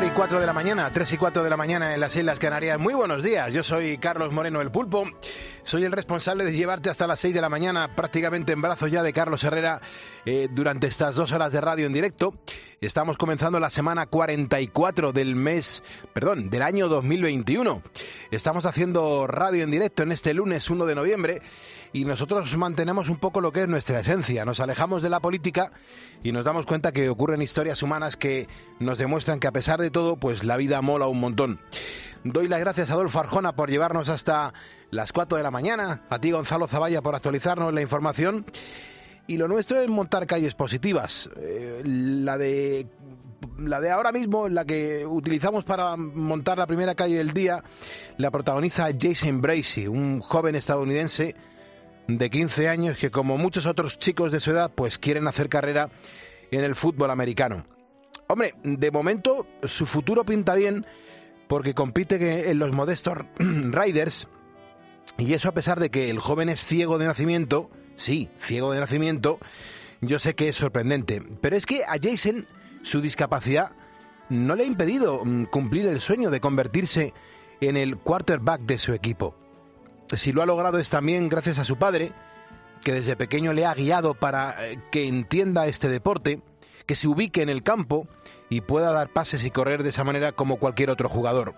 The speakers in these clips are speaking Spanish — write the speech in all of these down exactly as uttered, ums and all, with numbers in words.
y cuatro de la mañana, tres y cuatro de la mañana en las Islas Canarias. Muy buenos días, yo soy Carlos Moreno, el Pulpo. Soy el responsable de llevarte hasta las seis de la mañana, prácticamente en brazos ya de Carlos Herrera, eh, durante estas dos horas de radio en directo. Estamos comenzando la semana cuarenta y cuatro del mes, perdón, del año dos mil veintiuno. Estamos haciendo radio en directo en este lunes uno de noviembre. Y nosotros mantenemos un poco lo que es nuestra esencia. Nos alejamos de la política y nos damos cuenta que ocurren historias humanas que nos demuestran que a pesar de todo, pues la vida mola un montón. Doy las gracias a Adolfo Arjona por llevarnos hasta las cuatro de la mañana, a ti Gonzalo Zavalla por actualizarnos la información. Y lo nuestro es montar calles positivas. Eh, la de... La de ahora mismo, la que utilizamos para montar la primera calle del día, la protagoniza Jason Bracey, un joven estadounidense de quince años que, como muchos otros chicos de su edad, pues quieren hacer carrera en el fútbol americano. Hombre, de momento su futuro pinta bien porque compite en los modestos Raiders, y eso a pesar de que el joven es ciego de nacimiento. Sí, ciego de nacimiento. Yo sé que es sorprendente, pero es que a Jason su discapacidad no le ha impedido cumplir el sueño de convertirse en el quarterback de su equipo. Si lo ha logrado es también gracias a su padre, que desde pequeño le ha guiado para que entienda este deporte, que se ubique en el campo y pueda dar pases y correr de esa manera como cualquier otro jugador.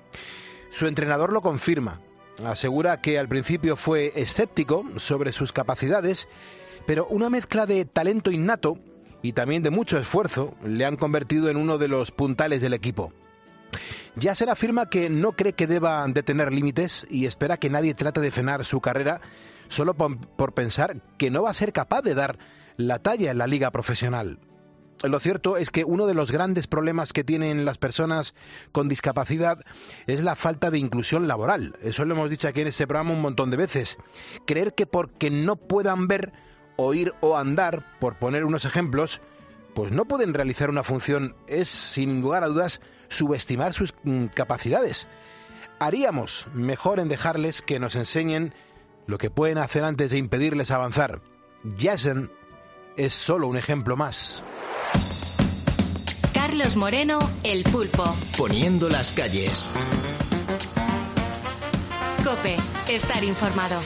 Su entrenador lo confirma, asegura que al principio fue escéptico sobre sus capacidades, pero una mezcla de talento innato y también de mucho esfuerzo le han convertido en uno de los puntales del equipo. Yasser afirma que no cree que deba de tener límites y espera que nadie trate de frenar su carrera solo por, por pensar que no va a ser capaz de dar la talla en la liga profesional. Lo cierto es que uno de los grandes problemas que tienen las personas con discapacidad es la falta de inclusión laboral. Eso lo hemos dicho aquí en este programa un montón de veces. Creer que porque no puedan ver, oír o andar, por poner unos ejemplos, pues no pueden realizar una función es, sin lugar a dudas, subestimar sus mm, capacidades. Haríamos mejor en dejarles que nos enseñen lo que pueden hacer antes de impedirles avanzar. Jason es solo un ejemplo más. Carlos Moreno, el Pulpo. Poniendo las calles. COPE, estar informado.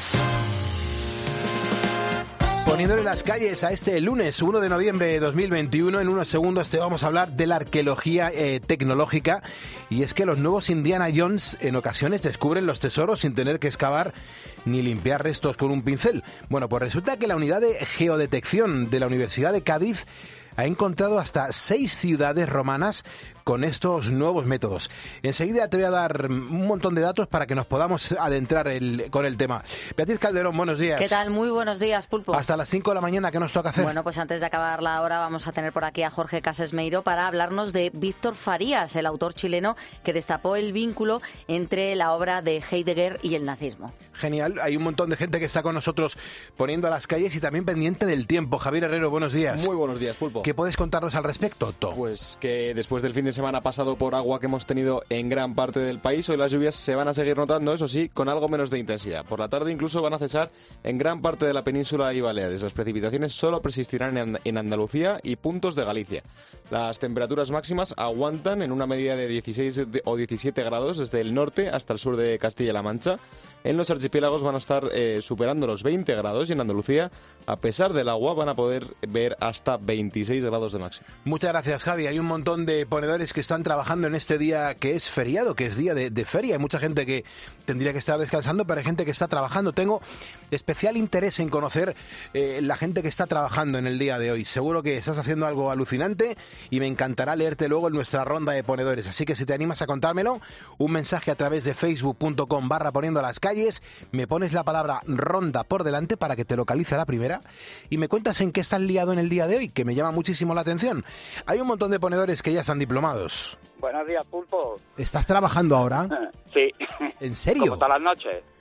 Poniéndole las calles a este lunes uno de noviembre de dos mil veintiuno, en unos segundos te vamos a hablar de la arqueología eh, tecnológica, y es que los nuevos Indiana Jones en ocasiones descubren los tesoros sin tener que excavar ni limpiar restos con un pincel. Bueno, pues resulta que la unidad de geodetección de la Universidad de Cádiz ha encontrado hasta seis ciudades romanas con estos nuevos métodos. Enseguida te voy a dar un montón de datos para que nos podamos adentrar el, con el tema. Beatriz Calderón, buenos días. ¿Qué tal? Muy buenos días, Pulpo. Hasta las cinco de la mañana, ¿qué nos toca hacer? Bueno, pues antes de acabar la hora vamos a tener por aquí a Jorge Casesmeiro para hablarnos de Víctor Farías, el autor chileno que destapó el vínculo entre la obra de Heidegger y el nazismo. Genial, hay un montón de gente que está con nosotros poniendo a las calles y también pendiente del tiempo. Javier Herrero, buenos días. Muy buenos días, Pulpo. ¿Qué puedes contarnos al respecto, To? Pues que después del fin de semana pasado por agua que hemos tenido en gran parte del país, hoy las lluvias se van a seguir notando, eso sí, con algo menos de intensidad. Por la tarde incluso van a cesar en gran parte de la península y Baleares. Las precipitaciones solo persistirán en, en Andalucía y puntos de Galicia. Las temperaturas máximas aguantan en una medida de dieciséis o diecisiete grados desde el norte hasta el sur de Castilla-La Mancha. En los archipiélagos van a estar eh, superando los veinte grados y en Andalucía, a pesar del agua, van a poder ver hasta veintiséis grados de máximo. Muchas gracias, Javi. Hay un montón de ponedores que están trabajando en este día que es feriado, que es día de, de feria. Hay mucha gente que tendría que estar descansando, pero hay gente que está trabajando. Tengo especial interés en conocer eh, la gente que está trabajando en el día de hoy. Seguro que estás haciendo algo alucinante y me encantará leerte luego en nuestra ronda de ponedores. Así que si te animas a contármelo, un mensaje a través de facebook punto com barra poniendo las calles, me pones la palabra ronda por delante para que te localice a la primera y me cuentas en qué estás liado en el día de hoy, que me llama muchísimo la atención. Hay un montón de ponedores que ya están diplomados. Buenos días, Pulpo. ¿Estás trabajando ahora? Sí. ¿En serio? Como todas las noches.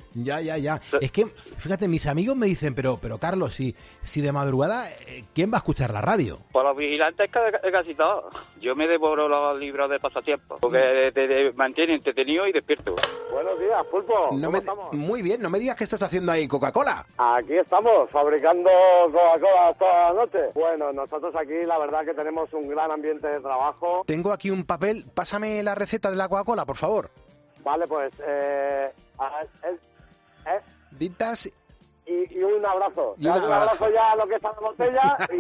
Ya, ya, ya. Es que, fíjate, mis amigos me dicen, pero pero Carlos, si, si de madrugada, ¿quién va a escuchar la radio? Pues los vigilantes casi todos. Yo me devoro los libros de pasatiempo, porque te, te mantiene entretenido y despierto. Buenos días, Pulpo. No ¿Cómo me, estamos? Muy bien, no me digas qué estás haciendo ahí, Coca-Cola. Aquí estamos, fabricando Coca-Cola toda la noche. Bueno, nosotros aquí la verdad que tenemos un gran ambiente de trabajo. Tengo aquí un papel, pásame la receta de la Coca-Cola, por favor. Vale, pues, eh... eh, eh Ditas... Y, y un abrazo. Y un un abrazo ya a lo que está en la botella y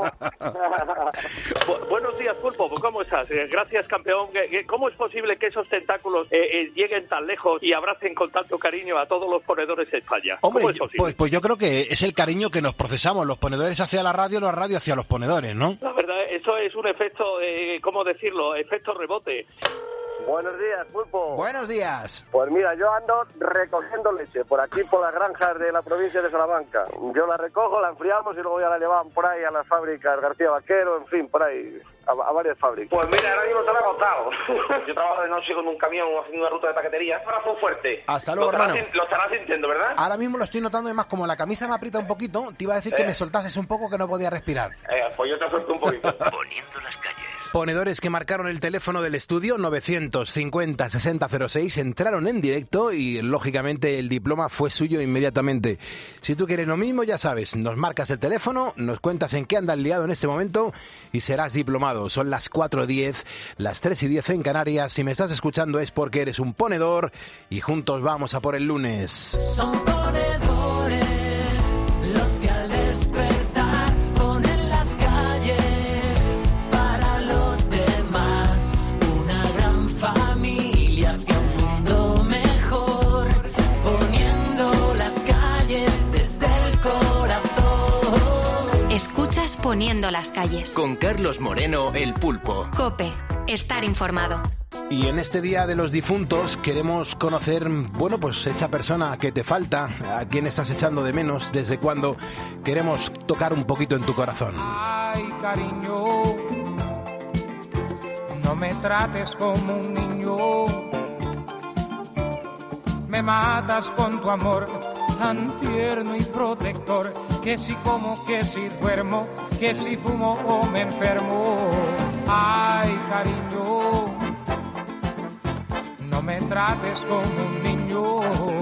Bu- Buenos días, Pulpo. ¿Cómo estás? Eh, gracias, campeón. ¿Cómo es posible que esos tentáculos eh, eh, lleguen tan lejos y abracen con tanto cariño a todos los ponedores de España? Hombre, ¿Cómo es posible? pues, pues yo creo que es el cariño que nos procesamos, los ponedores hacia la radio, la radio hacia los ponedores, ¿no? La verdad, eso es un efecto, eh, ¿cómo decirlo? Efecto rebote. Buenos días, Pulpo. Buenos días. Pues mira, yo ando recogiendo leche por aquí, por las granjas de la provincia de Salamanca. Yo la recojo, la enfriamos y luego ya la llevaban por ahí a las fábricas García Vaquero, en fin, por ahí, a, a varias fábricas. Pues mira, ahora mismo te lo he contado. Yo trabajo de noche con un camión haciendo una ruta de paquetería. Corazón fuerte. Hasta luego, lo estarás, hermano. Lo estarás sintiendo, ¿verdad? Ahora mismo lo estoy notando, además, como la camisa me aprieta un poquito, te iba a decir que Eh. me soltases un poco, que no podía respirar. Eh, pues yo te suelto un poquito. Poniendo las calles. Ponedores que marcaron el teléfono del estudio novecientos cincuenta sesenta cero seis entraron en directo y, lógicamente, el diploma fue suyo inmediatamente. Si tú quieres lo mismo, ya sabes, nos marcas el teléfono, nos cuentas en qué andas liado en este momento y serás diplomado. Son las cuatro diez, las tres y diez en Canarias. Si me estás escuchando es porque eres un ponedor y juntos vamos a por el lunes. Son ponedores los que al despertar ponen las calles para los demás. Una gran familia hacia un mundo mejor, poniendo las calles desde el corazón. Escuchas Poniendo las calles. Con Carlos Moreno, el Pulpo. COPE. Estar informado. Y en este Día de los Difuntos queremos conocer, bueno, pues esa persona que te falta, a quien estás echando de menos, desde cuándo. Queremos tocar un poquito en tu corazón. Ay, cariño, no me trates como un niño. Me matas con tu amor tan tierno y protector, que si como, que si duermo, que si fumo o me enfermo. Ay, cariño, no me trates como un niño.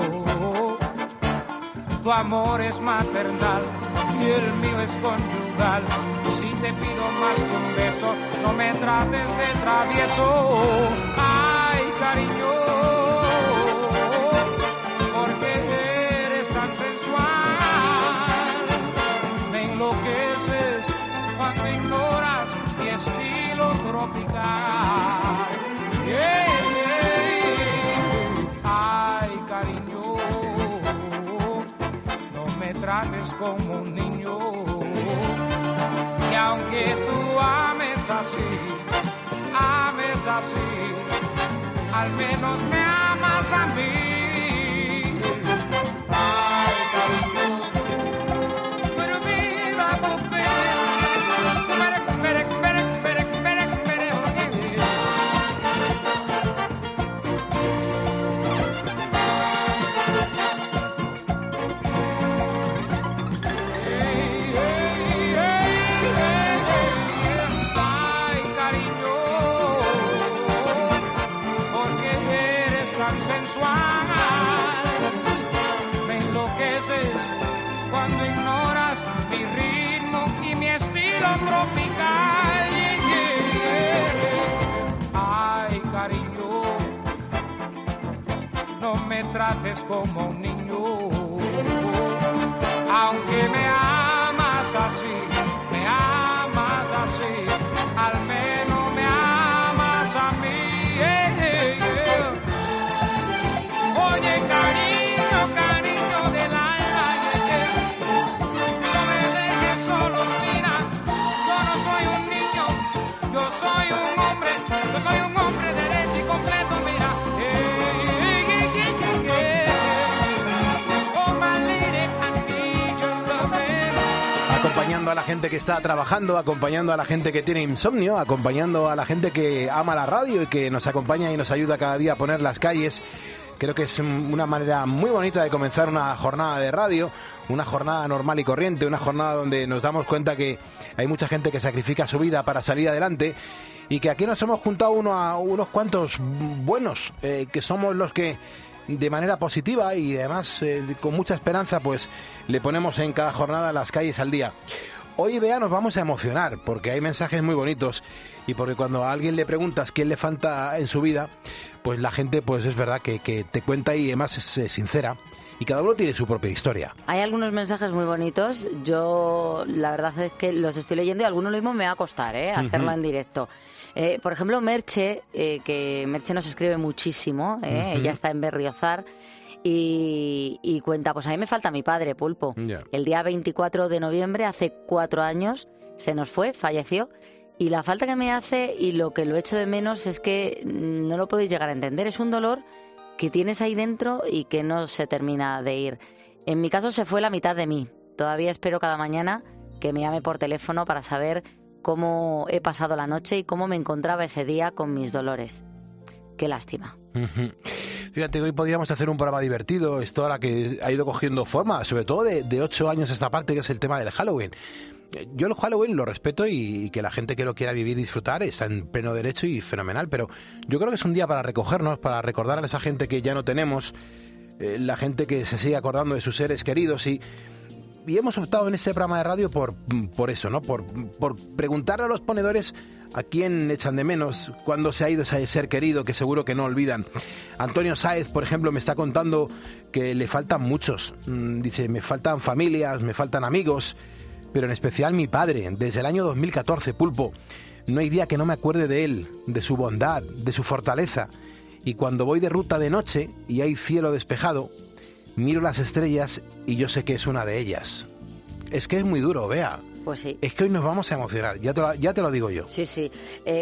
Tu amor es maternal y el mío es conyugal. Si te pido más que un beso, no me trates de travieso. Ay, cariño, porque eres tan sensual. Me enloqueces cuando ignoras mi estilo tropical. Yeah, yeah. Ay, cariño, no me trates como un niño. Y aunque tú ames así, ames así, al menos me amas a mí. Ay, cariño, pero viva por fe. Me enloqueces cuando ignoras mi ritmo y mi estilo tropical. Ay, cariño, no me trates como un niño. Aunque me amas así, me amas así, al menos me amas a mí. Oye, cariño, cariño del alma, no me dejes solo, mira, yo no soy un niño, yo soy un hombre, yo soy un hombre derecho y completo, mira. Oh, my lady, I need your loving. Acompañando a la gente que está trabajando, acompañando a la gente que tiene insomnio, acompañando a la gente que ama la radio y que nos acompaña y nos ayuda cada día a poner las calles. Creo que es una manera muy bonita de comenzar una jornada de radio, una jornada normal y corriente, una jornada donde nos damos cuenta que hay mucha gente que sacrifica su vida para salir adelante y que aquí nos hemos juntado uno a unos cuantos buenos, eh, que somos los que de manera positiva y además eh, con mucha esperanza pues le ponemos en cada jornada las calles al día. Hoy, Bea, nos vamos a emocionar porque hay mensajes muy bonitos y porque cuando a alguien le preguntas quién le falta en su vida, pues la gente pues es verdad que, que te cuenta y además es eh, sincera. Y cada uno tiene su propia historia. Hay algunos mensajes muy bonitos. Yo, la verdad es que los estoy leyendo y alguno lo mismo me va a costar, ¿eh? Hacerlo uh-huh. en directo. Eh, por ejemplo, Merche, eh, que Merche nos escribe muchísimo. ¿eh? Uh-huh. Ella está en Berriozar. Y, y cuenta, pues a mí me falta mi padre, Pulpo. Yeah. El día veinticuatro de noviembre, hace cuatro años, se nos fue, falleció. Y la falta que me hace y lo que lo echo de menos es que no lo podéis llegar a entender. Es un dolor que tienes ahí dentro y que no se termina de ir. En mi caso se fue la mitad de mí. Todavía espero cada mañana que me llame por teléfono para saber cómo he pasado la noche y cómo me encontraba ese día con mis dolores. Qué lástima. Uh-huh. Fíjate, hoy podríamos hacer un programa divertido, esto ahora que ha ido cogiendo forma, sobre todo de, de ocho años esta parte, que es el tema del Halloween. Yo el Halloween lo respeto y que la gente que lo quiera vivir y disfrutar está en pleno derecho y fenomenal, pero yo creo que es un día para recogernos, para recordar a esa gente que ya no tenemos, eh, la gente que se sigue acordando de sus seres queridos y, y hemos optado en este programa de radio por, por eso, ¿no? Por, por preguntarle a los ponedores a quién echan de menos, cuándo se ha ido ese ser querido que seguro que no olvidan. Antonio Sáez, por ejemplo, me está contando que le faltan muchos. Dice, me faltan familias, me faltan amigos, pero en especial mi padre, desde el año dos mil catorce, Pulpo. No hay día que no me acuerde de él, de su bondad, de su fortaleza. Y cuando voy de ruta de noche y hay cielo despejado, miro las estrellas y yo sé que es una de ellas. Es que es muy duro, Bea. Pues sí. Es que hoy nos vamos a emocionar, ya te lo, ya te lo digo yo. Sí, sí.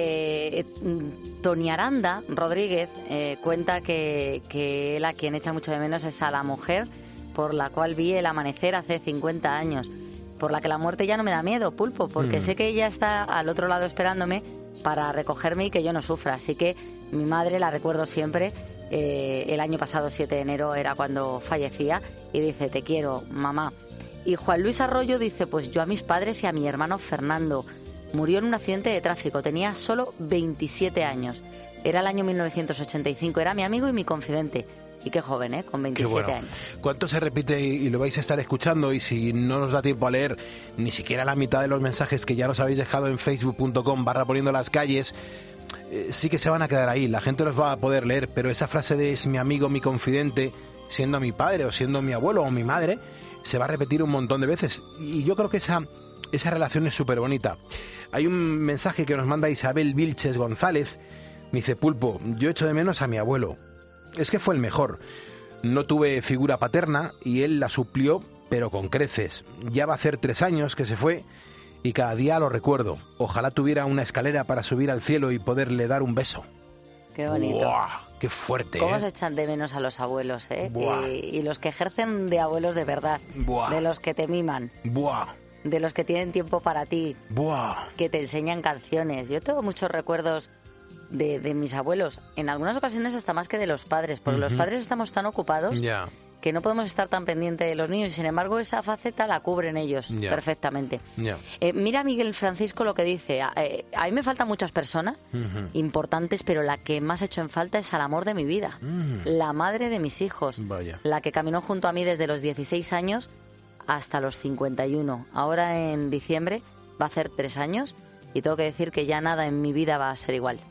Eh, Tony Aranda Rodríguez eh, cuenta que, que él a quien echa mucho de menos es a la mujer por la cual vi el amanecer hace cincuenta años. Por la que la muerte ya no me da miedo, Pulpo, porque mm. sé que ella está al otro lado esperándome para recogerme y que yo no sufra. Así que mi madre la recuerdo siempre. Eh, el año pasado, siete de enero, era cuando fallecía y dice, te quiero, mamá. Y Juan Luis Arroyo dice, pues yo a mis padres y a mi hermano Fernando. Murió en un accidente de tráfico, tenía solo veintisiete años. Era el año mil novecientos ochenta y cinco, era mi amigo y mi confidente. Y qué joven, ¿eh? Con veintisiete bueno. años. ¿Cuánto se repite y lo vais a estar escuchando? Y si no nos da tiempo a leer ni siquiera la mitad de los mensajes que ya nos habéis dejado en facebook punto com barra poniendo las calles, eh, sí que se van a quedar ahí. La gente los va a poder leer, pero esa frase de es mi amigo, mi confidente, siendo mi padre o siendo mi abuelo o mi madre, se va a repetir un montón de veces. Y yo creo que esa, esa relación es súper bonita. Hay un mensaje que nos manda Isabel Vilches González. Me dice, Pulpo, yo echo de menos a mi abuelo. Es que fue el mejor. No tuve figura paterna y él la suplió, pero con creces. Ya va a hacer tres años que se fue y cada día lo recuerdo. Ojalá tuviera una escalera para subir al cielo y poderle dar un beso. Qué bonito. ¡Buah! ¡Qué fuerte! ¿Cómo ¿eh? se echan de menos a los abuelos, eh? Y, y los que ejercen de abuelos de verdad. ¡Buah! De los que te miman. ¡Buah! De los que tienen tiempo para ti. ¡Buah! Que te enseñan canciones. Yo tengo muchos recuerdos de, de mis abuelos. En algunas ocasiones hasta más que de los padres. Porque uh-huh. los padres estamos tan ocupados yeah. que no podemos estar tan pendientes de los niños. Y sin embargo esa faceta la cubren ellos yeah. perfectamente. Yeah. Eh, mira Miguel Francisco lo que dice. Eh, a mí me faltan muchas personas uh-huh. importantes, pero la que más he hecho en falta es al amor de mi vida. Uh-huh. La madre de mis hijos. Vaya. La que caminó junto a mí desde los dieciséis años hasta los cincuenta y uno. Ahora en diciembre va a hacer tres años y tengo que decir que ya nada en mi vida va a ser igual.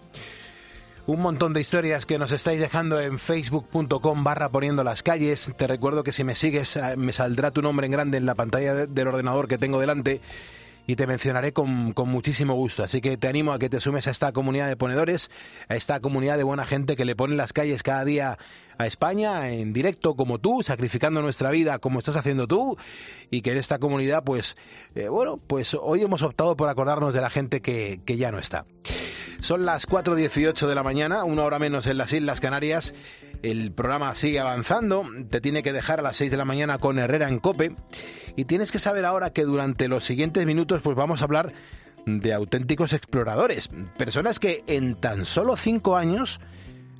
Un montón de historias que nos estáis dejando en facebook punto com barra poniendo las calles. Te recuerdo que si me sigues me saldrá tu nombre en grande en la pantalla de, del ordenador que tengo delante y te mencionaré con, con muchísimo gusto. Así que te animo a que te sumes a esta comunidad de ponedores, a esta comunidad de buena gente que le pone las calles cada día a España en directo como tú, sacrificando nuestra vida como estás haciendo tú, y que en esta comunidad pues eh, bueno, pues hoy hemos optado por acordarnos de la gente que, que ya no está. Son las cuatro dieciocho de la mañana, una hora menos en las Islas Canarias. El programa sigue avanzando, te tiene que dejar a las seis de la mañana con Herrera en COPE y tienes que saber ahora que durante los siguientes minutos pues vamos a hablar de auténticos exploradores, personas que en tan solo cinco años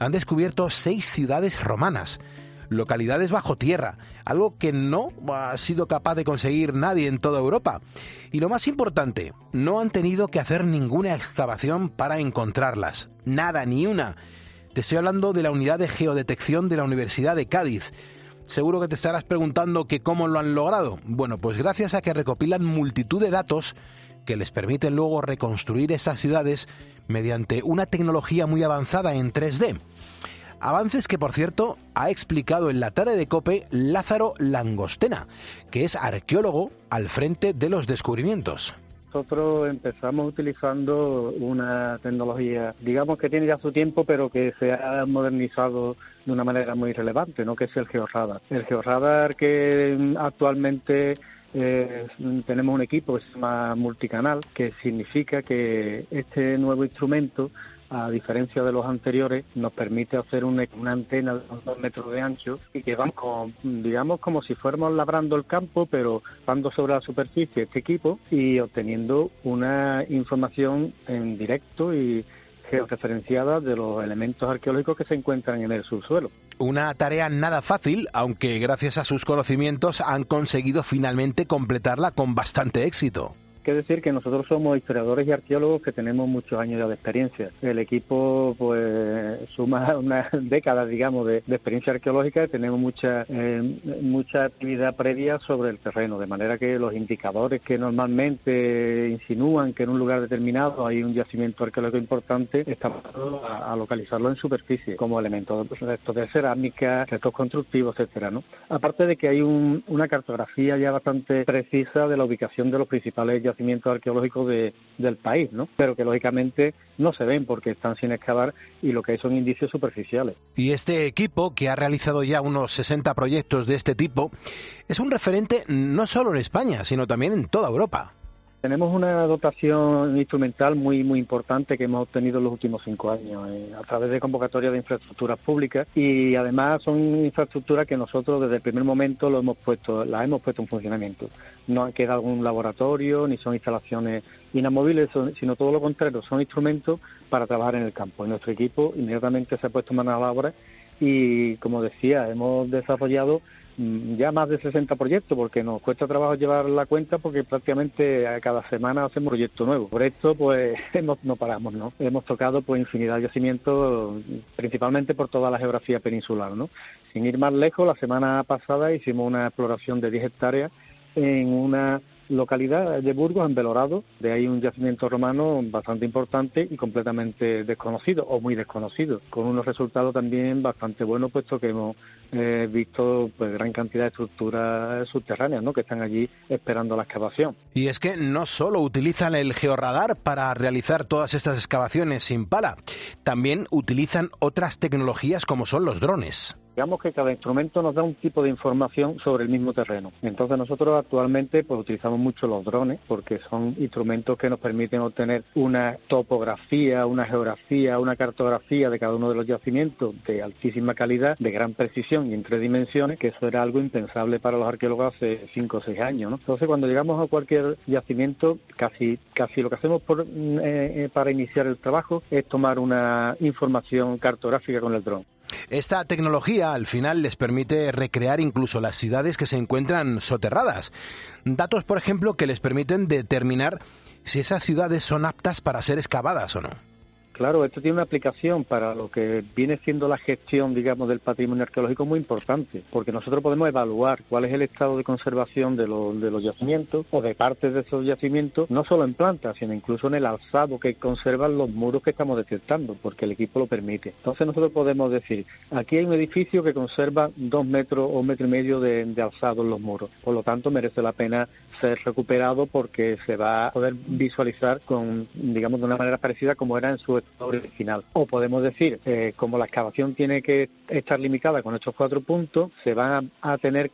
han descubierto seis ciudades romanas, localidades bajo tierra, algo que no ha sido capaz de conseguir nadie en toda Europa. Y lo más importante, no han tenido que hacer ninguna excavación para encontrarlas. Nada, ni una. Te estoy hablando de la unidad de geodetección de la Universidad de Cádiz. Seguro que te estarás preguntando que cómo lo han logrado. Bueno, pues gracias a que recopilan multitud de datos que les permiten luego reconstruir estas ciudades mediante una tecnología muy avanzada en tres D. Avances que, por cierto, ha explicado en la tarde de COPE Lázaro Langostena, que es arqueólogo al frente de los descubrimientos. Nosotros empezamos utilizando una tecnología, digamos que tiene ya su tiempo, pero que se ha modernizado de una manera muy relevante, ¿no? Que es el georradar. El georradar que actualmente eh, tenemos un equipo que se llama multicanal, que significa que este nuevo instrumento, a diferencia de los anteriores, nos permite hacer una, una antena de unos dos metros de ancho y que vamos, con, digamos, como si fuéramos labrando el campo, pero dando sobre la superficie este equipo y obteniendo una información en directo y georreferenciada de los elementos arqueológicos que se encuentran en el subsuelo. Una tarea nada fácil, aunque gracias a sus conocimientos han conseguido finalmente completarla con bastante éxito. Hay que decir que nosotros somos historiadores y arqueólogos que tenemos muchos años ya de experiencia. El equipo pues suma unas décadas, digamos, de, de experiencia arqueológica y tenemos mucha eh, mucha actividad previa sobre el terreno, de manera que los indicadores que normalmente insinúan que en un lugar determinado hay un yacimiento arqueológico importante, estamos a, a localizarlo en superficie, como elementos de, restos de cerámica, restos constructivos, etcétera, ¿no? Aparte de que hay un, una cartografía ya bastante precisa de la ubicación de los principales yacimientos arqueológicos de, del país, ¿no? Pero que lógicamente no se ven porque están sin excavar y lo que hay son indicios superficiales. Y este equipo, que ha realizado ya unos sesenta proyectos de este tipo, es un referente no solo en España, sino también en toda Europa. Tenemos una dotación instrumental muy muy importante que hemos obtenido en los últimos cinco años eh, a través de convocatorias de infraestructuras públicas y además son infraestructuras que nosotros desde el primer momento lo hemos puesto, las hemos puesto en funcionamiento. No queda algún laboratorio ni son instalaciones inamovibles, son, sino todo lo contrario, son instrumentos para trabajar en el campo. Y nuestro equipo inmediatamente se ha puesto manos a la obra y, como decía, hemos desarrollado ya más de sesenta proyectos, porque nos cuesta trabajo llevar la cuenta porque prácticamente a cada semana hacemos un proyecto nuevo. Por esto pues hemos, no paramos, ¿no? Hemos tocado pues infinidad de yacimientos, principalmente por toda la geografía peninsular, ¿no? Sin ir más lejos, la semana pasada hicimos una exploración de diez hectáreas en una localidad de Burgos, en Belorado. De ahí un yacimiento romano bastante importante y completamente desconocido, o muy desconocido, con unos resultados también bastante buenos, puesto que hemos eh, visto pues gran cantidad de estructuras subterráneas, ¿no?, que están allí esperando la excavación. Y es que no solo utilizan el georradar para realizar todas estas excavaciones sin pala, también utilizan otras tecnologías como son los drones. Digamos que cada instrumento nos da un tipo de información sobre el mismo terreno. Entonces nosotros actualmente pues utilizamos mucho los drones porque son instrumentos que nos permiten obtener una topografía, una geografía, una cartografía de cada uno de los yacimientos de altísima calidad, de gran precisión y en tres dimensiones, que eso era algo impensable para los arqueólogos hace cinco o seis años, ¿no? Entonces cuando llegamos a cualquier yacimiento, casi casi lo que hacemos por, eh, eh, para iniciar el trabajo es tomar una información cartográfica con el dron. Esta tecnología al final les permite recrear incluso las ciudades que se encuentran soterradas. Datos, por ejemplo, que les permiten determinar si esas ciudades son aptas para ser excavadas o no. Claro, esto tiene una aplicación para lo que viene siendo la gestión, digamos, del patrimonio arqueológico muy importante, porque nosotros podemos evaluar cuál es el estado de conservación de los, de los yacimientos o de partes de esos yacimientos, no solo en planta, sino incluso en el alzado que conservan los muros que estamos detectando, porque el equipo lo permite. Entonces nosotros podemos decir, aquí hay un edificio que conserva dos metros o un metro y medio de, de alzado en los muros, por lo tanto merece la pena ser recuperado porque se va a poder visualizar con, digamos, de una manera parecida como era en su original. O podemos decir, eh, como la excavación tiene que estar limitada con estos cuatro puntos, se van a, a tener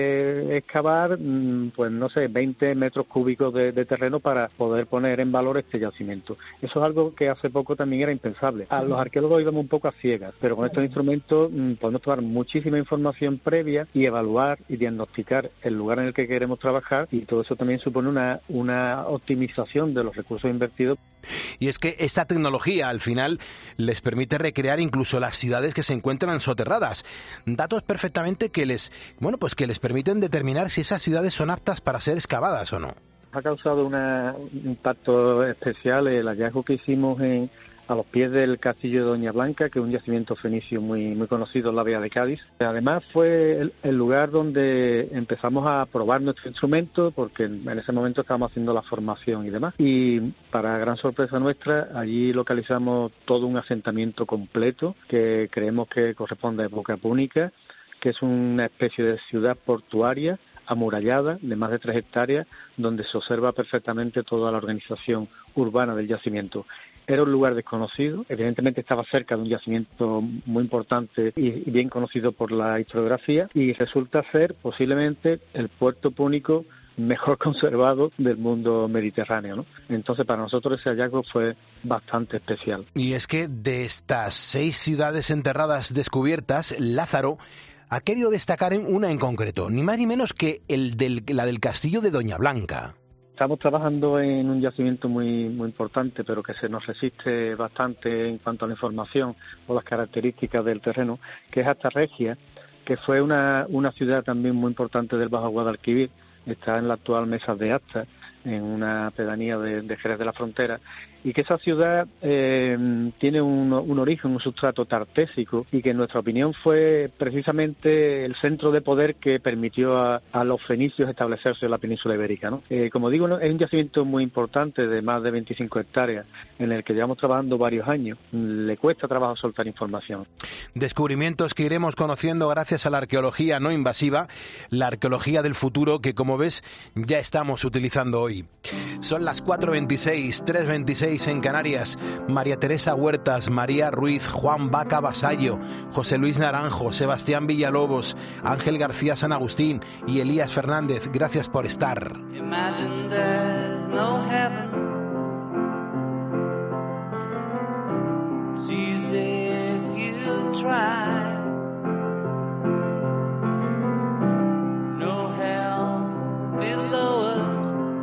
que excavar, mmm, pues no sé, veinte metros cúbicos de, de terreno para poder poner en valor este yacimiento. Eso es algo que hace poco también era impensable. A los arqueólogos íbamos un poco a ciegas, pero con estos instrumentos mmm, podemos tomar muchísima información previa y evaluar y diagnosticar el lugar en el que queremos trabajar, y todo eso también supone una, una optimización de los recursos invertidos. Y es que esta tecnología tecnología al final les permite recrear incluso las ciudades que se encuentran soterradas. Datos perfectamente que les, bueno, pues que les permiten determinar si esas ciudades son aptas para ser excavadas o no. Ha causado una, un impacto especial el hallazgo que hicimos en, a los pies del castillo de Doña Blanca, que es un yacimiento fenicio muy muy conocido en la Vía de Cádiz. Además fue el, el lugar donde empezamos a probar nuestro instrumento, porque en, en ese momento estábamos haciendo la formación y demás. Y para gran sorpresa nuestra, allí localizamos todo un asentamiento completo que creemos que corresponde a época púnica, que es una especie de ciudad portuaria amurallada de más de tres hectáreas, donde se observa perfectamente toda la organización urbana del yacimiento. Era un lugar desconocido, evidentemente estaba cerca de un yacimiento muy importante y bien conocido por la historiografía, y resulta ser posiblemente el puerto púnico mejor conservado del mundo mediterráneo, ¿no? Entonces para nosotros ese hallazgo fue bastante especial. Y es que de estas seis ciudades enterradas descubiertas, Lázaro ha querido destacar en una en concreto, ni más ni menos que el del, la del castillo de Doña Blanca. Estamos trabajando en un yacimiento muy muy importante, pero que se nos resiste bastante en cuanto a la información o las características del terreno, que es Astarregia, que fue una, una ciudad también muy importante del Bajo Guadalquivir. Está en la actual Mesa de Asta, en una pedanía de, de Jerez de la Frontera, y que esa ciudad eh, tiene un, un origen, un sustrato tartésico, y que en nuestra opinión fue precisamente el centro de poder que permitió a, a los fenicios establecerse en la península ibérica, ¿no? Eh, como digo, ¿no? Es un yacimiento muy importante de más de veinticinco hectáreas, en el que llevamos trabajando varios años. Le cuesta trabajo soltar información. Descubrimientos que iremos conociendo gracias a la arqueología no invasiva, la arqueología del futuro que, como ves, ya estamos utilizando hoy. Son las cuatro veintiséis, tres veintiséis en Canarias. María Teresa Huertas, María Ruiz, Juan Vaca Basallo, José Luis Naranjo, Sebastián Villalobos, Ángel García San Agustín y Elías Fernández, gracias por estar. Imagine there's no heaven. It's easy if you try. No hell below us.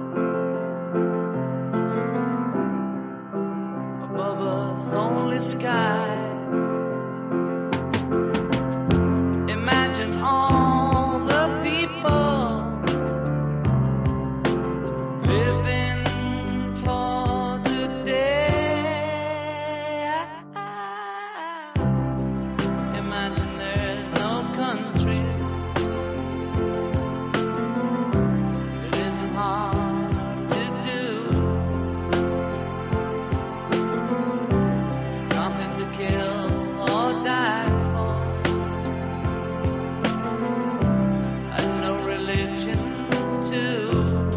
Above us only sky. Imagine all the people living for today. Imagine there's no country. It isn't hard to do. Nothing to kill or die for. And no religion too.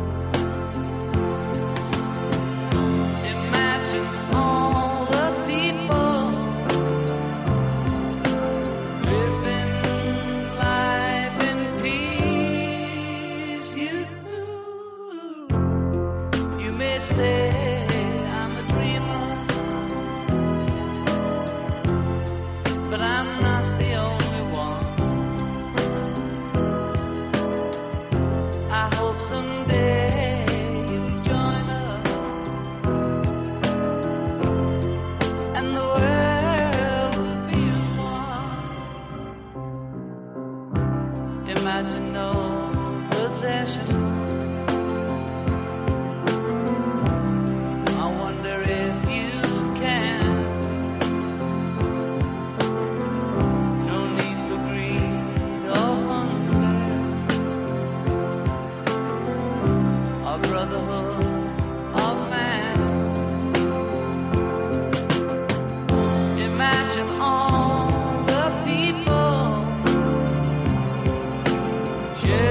Imagine all the people living life in peace. You, you may say I'm a dreamer, but I'm not the only one. I hope someday you'll join us, and the world will be one. Imagine no possessions. I wonder if you can. No need for greed or hunger, or brotherhood of man. Imagine all the people sharing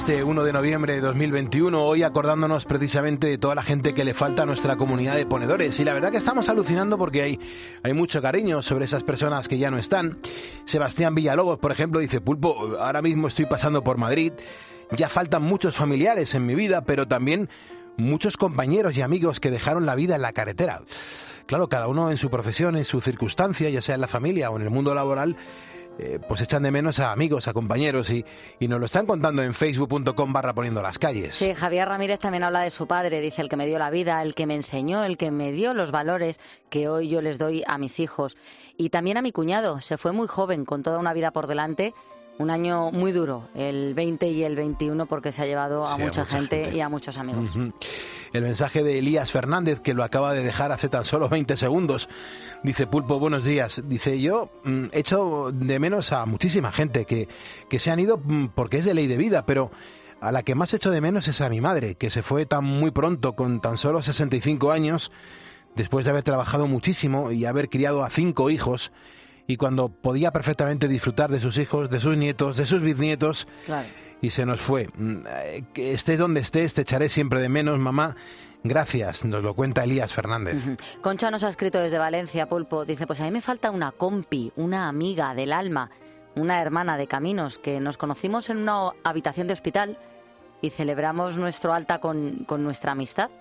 este uno de noviembre de dos mil veintiuno, hoy acordándonos precisamente de toda la gente que le falta a nuestra comunidad de ponedores. Y la verdad que estamos alucinando porque hay, hay mucho cariño sobre esas personas que ya no están. Sebastián Villalobos, por ejemplo, dice: Pulpo, ahora mismo estoy pasando por Madrid, ya faltan muchos familiares en mi vida, pero también muchos compañeros y amigos que dejaron la vida en la carretera. Claro, cada uno en su profesión, en su circunstancia, ya sea en la familia o en el mundo laboral, Eh, pues echan de menos a amigos, a compañeros, y, y nos lo están contando en facebook punto com barra poniendo las calles. Sí, Javier Ramírez también habla de su padre, dice: el que me dio la vida, el que me enseñó, el que me dio los valores que hoy yo les doy a mis hijos. Y también a mi cuñado, se fue muy joven, con toda una vida por delante, un año muy duro, el veinte y el veintiuno, porque se ha llevado a, sí, mucha, a mucha gente, gente y a muchos amigos. Uh-huh. El mensaje de Elías Fernández, que lo acaba de dejar hace tan solo veinte segundos. Dice: Pulpo, buenos días. Dice: yo mm, echo de menos a muchísima gente que, que se han ido mm, porque es de ley de vida, pero a la que más echo de menos es a mi madre, que se fue tan muy pronto, con tan solo sesenta y cinco años, después de haber trabajado muchísimo y haber criado a cinco hijos, y cuando podía perfectamente disfrutar de sus hijos, de sus nietos, de sus bisnietos. Claro. Y se nos fue. Que estés donde estés, te echaré siempre de menos, mamá. Gracias, nos lo cuenta Elías Fernández. Uh-huh. Concha nos ha escrito desde Valencia, Pulpo. Dice: pues a mí me falta una compi, una amiga del alma, una hermana de caminos, que nos conocimos en una habitación de hospital y celebramos nuestro alta con, con nuestra amistad.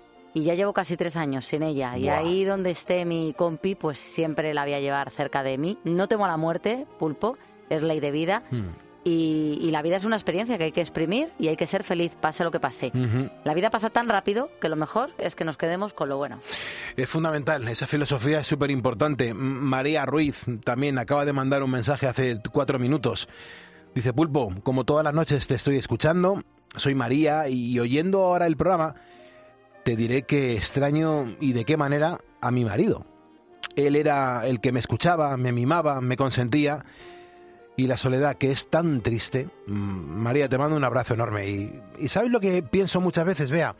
Y ya llevo casi tres años sin ella. Buah. Y ahí donde esté mi compi, pues siempre la voy a llevar cerca de mí. No temo a la muerte, Pulpo, es ley de vida. Hmm. Y, y la vida es una experiencia que hay que exprimir y hay que ser feliz, pase lo que pase. Uh-huh. La vida pasa tan rápido que lo mejor es que nos quedemos con lo bueno. Es fundamental, esa filosofía es súper importante. María Ruiz también acaba de mandar un mensaje hace cuatro minutos. Dice: Pulpo, como todas las noches te estoy escuchando, soy María, y oyendo ahora el programa, te diré que extraño, y de qué manera, a mi marido. Él era el que me escuchaba, me mimaba, me consentía. Y la soledad, que es tan triste. María, te mando un abrazo enorme. Y, y ¿sabes lo que pienso muchas veces? Vea,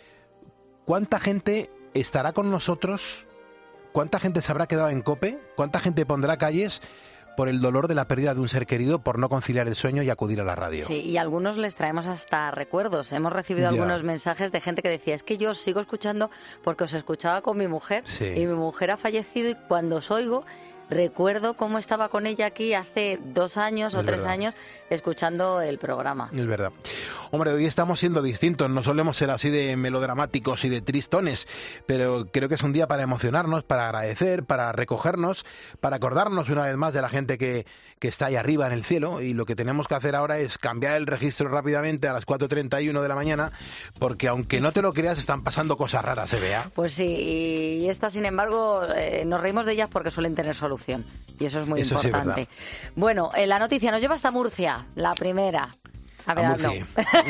¿cuánta gente estará con nosotros? ¿Cuánta gente se habrá quedado en COPE? ¿Cuánta gente pondrá calles por el dolor de la pérdida de un ser querido, por no conciliar el sueño y acudir a la radio? Sí, y algunos les traemos hasta recuerdos. Hemos recibido ya. algunos mensajes de gente que decía: es que yo os sigo escuchando porque os escuchaba con mi mujer, sí. y mi mujer ha fallecido, y cuando os oigo recuerdo cómo estaba con ella aquí hace dos años o tres años escuchando el programa. Es verdad. Hombre, hoy estamos siendo distintos, no solemos ser así de melodramáticos y de tristones, pero creo que es un día para emocionarnos, para agradecer, para recogernos, para acordarnos una vez más de la gente que, que está ahí arriba en el cielo, y lo que tenemos que hacer ahora es cambiar el registro rápidamente a las cuatro treinta y uno de la mañana, porque aunque no te lo creas, están pasando cosas raras, ¿eh, Bea? Pues sí, y estas, sin embargo, eh, nos reímos de ellas porque suelen tener solución. Y eso es muy eso importante. Sí, bueno, eh, la noticia nos lleva hasta Murcia, la primera. A ver, a Murcia.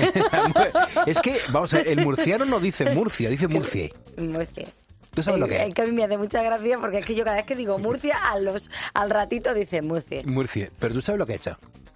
Es que, vamos a ver, el murciano no dice Murcia, dice Murcia. Murcia. ¿Tú sabes eh, lo que es? Es que a mí me hace mucha gracia porque es que yo cada vez que digo Murcia, a los, al ratito dice Murcia. Murcia. Pero ¿tú sabes lo que he hecho?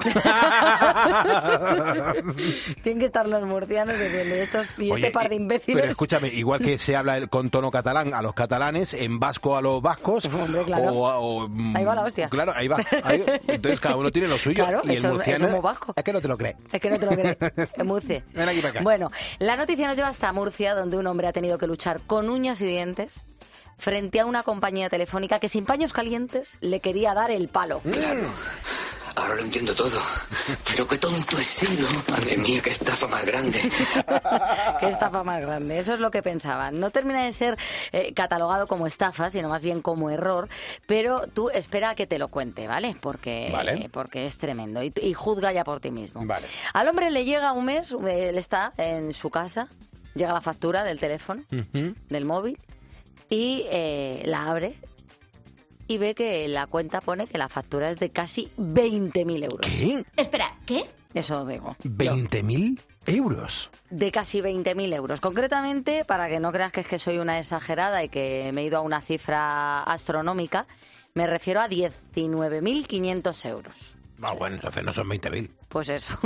Tienen que estar los murcianos diciendo estos y Oye, este par de imbéciles. Pero escúchame, igual que se habla con tono catalán a los catalanes, en vasco a los vascos. Hombre, claro. o, o, ahí va la hostia. Claro, ahí va. Ahí, entonces cada uno tiene lo suyo. Claro, y eso, el murciano eso es muy vasco. Es que no te lo crees. Es que no te lo crees. Es Murcia. Ven aquí para acá. Bueno, la noticia nos lleva hasta Murcia, donde un hombre ha tenido que luchar con uñas y dientes frente a una compañía telefónica que sin paños calientes le quería dar el palo. Claro. Ahora lo entiendo todo. Pero qué tonto he sido. Madre mía, qué estafa más grande. Qué estafa más grande. Eso es lo que pensaban. No termina de ser eh, catalogado como estafa, sino más bien como error. Pero tú espera a que te lo cuente, ¿vale? Porque, vale. Eh, porque es tremendo. Y, y juzga ya por ti mismo. Vale. Al hombre le llega un mes, él está en su casa, llega la factura del teléfono, uh-huh. del móvil, y eh, la abre. Y ve que la cuenta pone que la factura es de casi veinte mil euros. ¿Qué? Espera, ¿qué? Eso digo. ¿veinte mil euros? De casi veinte mil euros. Concretamente, para que no creas que es que soy una exagerada y que me he ido a una cifra astronómica, me refiero a diecinueve mil quinientos euros. Ah, bueno, entonces no son veinte mil. Pues eso.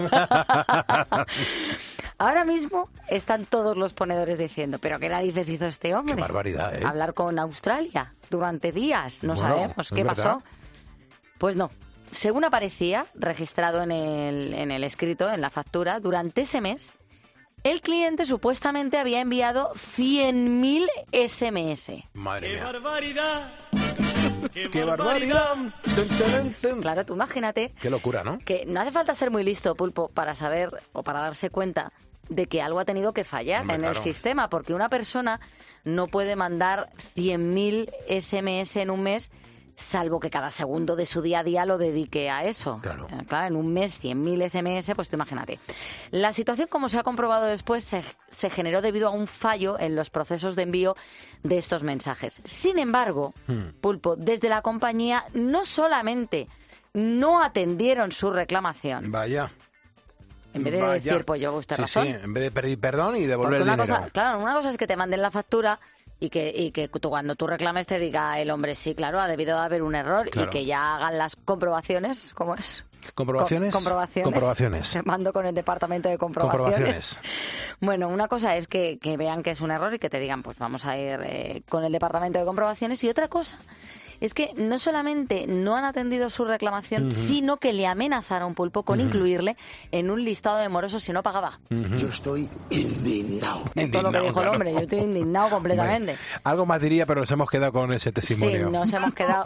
Ahora mismo están todos los ponedores diciendo, ¿pero qué narices hizo este hombre? Qué barbaridad, ¿eh? Hablar con Australia durante días, no bueno, sabemos qué verdad. pasó. Pues no, según aparecía registrado en el, en el escrito, en la factura, durante ese mes, el cliente supuestamente había enviado cien mil ese eme ese. Madre ¡Qué mía. barbaridad! ¡Qué, ¡Qué barbaridad! Tun, tun, tun. Claro, tú imagínate Qué locura, ¿no? que no hace falta ser muy listo, Pulpo, para saber o para darse cuenta de que algo ha tenido que fallar Hombre, en claro. el sistema, porque una persona no puede mandar cien mil ese eme ese en un mes, salvo que cada segundo de su día a día lo dedique a eso. Claro. Eh, Claro, en un mes cien mil ese eme ese, pues tú imagínate. La situación, como se ha comprobado después, se, se generó debido a un fallo en los procesos de envío de estos mensajes. Sin embargo, Hmm. Pulpo, desde la compañía no solamente no atendieron su reclamación, Vaya. en vez de Vaya. decir, pues yo usted Sí, razón. sí, en vez de pedir perdón y devolver Porque el una dinero. cosa, claro, una cosa es que te manden la factura y que, y que tú, cuando tú reclames te diga el hombre, sí, claro, ha debido de haber un error, Claro. y que ya hagan las comprobaciones, ¿cómo es? ¿Comprobaciones? Co- comprobaciones. Comprobaciones. Te mando con el departamento de comprobaciones. Comprobaciones. Bueno, una cosa es que, que vean que es un error y que te digan, pues vamos a ir eh, con el departamento de comprobaciones. Y otra cosa es que no solamente no han atendido su reclamación, Ujú. sino que le amenazaron, Pulpo, con Ujú. incluirle en un listado de morosos si no pagaba. Yo estoy indignado. Esto es lo que dijo el hombre. Yo estoy indignado completamente. Algo más diría, pero nos hemos quedado con ese testimonio. Sí, nos hemos quedado.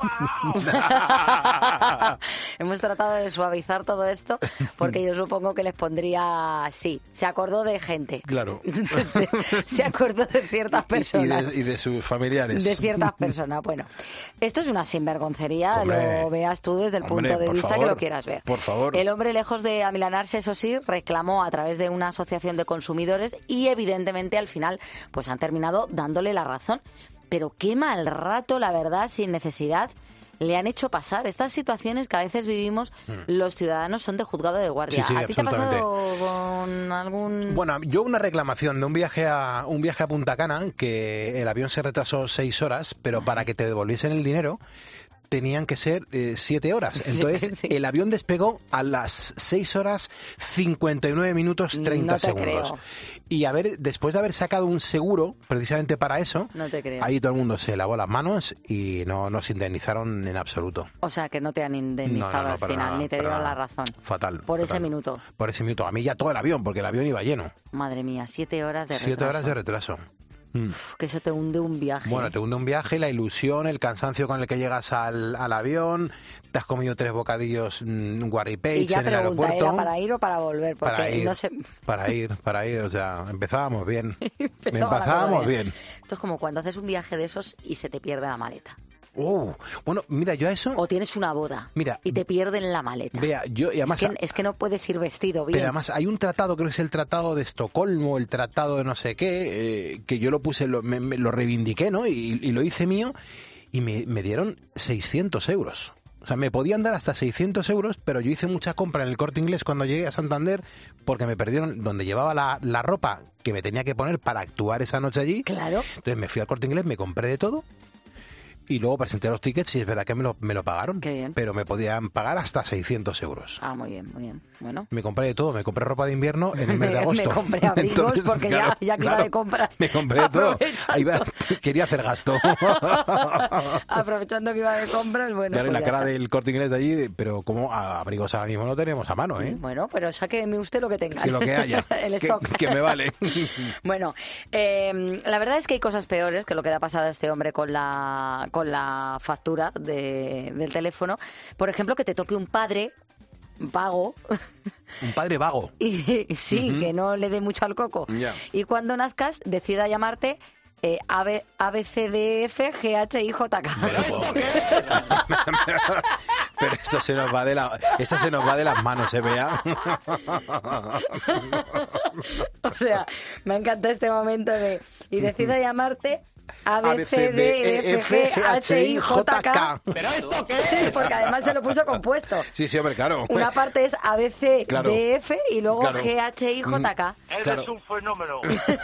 Hemos tratado de suavizar todo esto porque yo supongo que les pondría. Sí, se acordó de gente. Claro. Se acordó de ciertas Y personas. de, y de sus familiares. De ciertas personas. Bueno, esto es una sinvergoncería, Hombre. lo veas tú desde el Hombre, punto de por vista favor, que lo quieras ver. por favor. El hombre, lejos de amilanarse, eso sí, reclamó a través de una asociación de consumidores y evidentemente al final pues han terminado dándole la razón. Pero qué mal rato, la verdad, sin necesidad, le han hecho pasar. Estas situaciones que a veces vivimos los ciudadanos son de juzgado de guardia. Sí, sí, ¿A ti te ha absolutamente. pasado con algún...? Bueno, yo una reclamación de un viaje a un viaje a Punta Cana, que el avión se retrasó seis horas, pero para que te devolviesen el dinero tenían que ser eh, siete horas. Sí, Entonces, sí. el avión despegó a las seis horas cincuenta y nueve minutos treinta No te segundos. creo. Y a ver, después de haber sacado un seguro precisamente para eso, No te creo. ahí todo el mundo se lavó las manos y no nos indemnizaron en absoluto. O sea, que no te han indemnizado No, no, no, al para final, nada, ni te para dieron la nada. razón. Fatal. Por ese fatal. minuto. Por ese minuto. A mí ya todo el avión, porque el avión iba lleno. Madre mía, siete horas de retraso. Siete horas de retraso. Mm. Que eso te hunde un viaje. Bueno, te hunde un viaje, la ilusión, el cansancio con el que llegas al, al avión, te has comido tres bocadillos mm, Waripage y ya en el pregunta, aeropuerto. ¿era para ir o para volver? Porque Para ir, no sé... para ir, para ir, o sea, empezábamos bien. Empezaba la empezábamos cosa bien. Esto es como cuando haces un viaje de esos y se te pierde la maleta. Uh, bueno, mira, yo a eso... O tienes una boda Mira, y te pierden la maleta. Vea, yo y además... es, que, es que no puedes ir vestido bien. Pero además hay un tratado, creo que es el tratado de Estocolmo, el tratado de no sé qué, eh, que yo lo puse, lo, me, me lo reivindiqué, ¿no? Y, y lo hice mío y me, me dieron seiscientos euros. O sea, me podían dar hasta seiscientos euros, pero yo hice mucha compra en el Corte Inglés cuando llegué a Santander porque me perdieron donde llevaba la, la ropa que me tenía que poner para actuar esa noche allí. Claro. Entonces me fui al Corte Inglés, me compré de todo. Y luego presenté los tickets y es verdad que me lo, me lo pagaron. Qué bien. Pero me podían pagar hasta seiscientos euros. Ah, muy bien, muy bien. Bueno. Me compré de todo, me compré ropa de invierno en el mes de Me- agosto. Me compré abrigos Entonces, porque claro, ya, ya que claro, iba de compras. me compré de todo. Aprovechando. Ahí va, quería hacer gasto. Aprovechando que iba de compras, bueno. Claro, y pues la ya cara está. del Corte Inglés de allí, pero como a- abrigos ahora mismo no tenemos a mano, ¿eh? Bueno, pero sáqueme usted lo que tenga. Si lo que haya, El que, stock. que me vale. Bueno, eh, la verdad es que hay cosas peores que lo que le ha pasado a este hombre con la, con la factura de, del teléfono. Por ejemplo, que te toque un padre vago Un padre vago. y sí, Ujú. que no le dé mucho al coco. Ya. Y cuando nazcas decida llamarte eh, A B C D F G H I J K. Pero eso se nos va de la, eso se nos va de las manos, ¿eh, Bea? O sea, me encanta este momento de... Y decida llamarte A B C D E F G H I J K. ¿Pero esto qué? Porque además se lo puso compuesto. Sí, sí, hombre, claro. Una parte es A B C Claro. D F y luego Claro. G H I J K. Eres Claro. un fenómeno.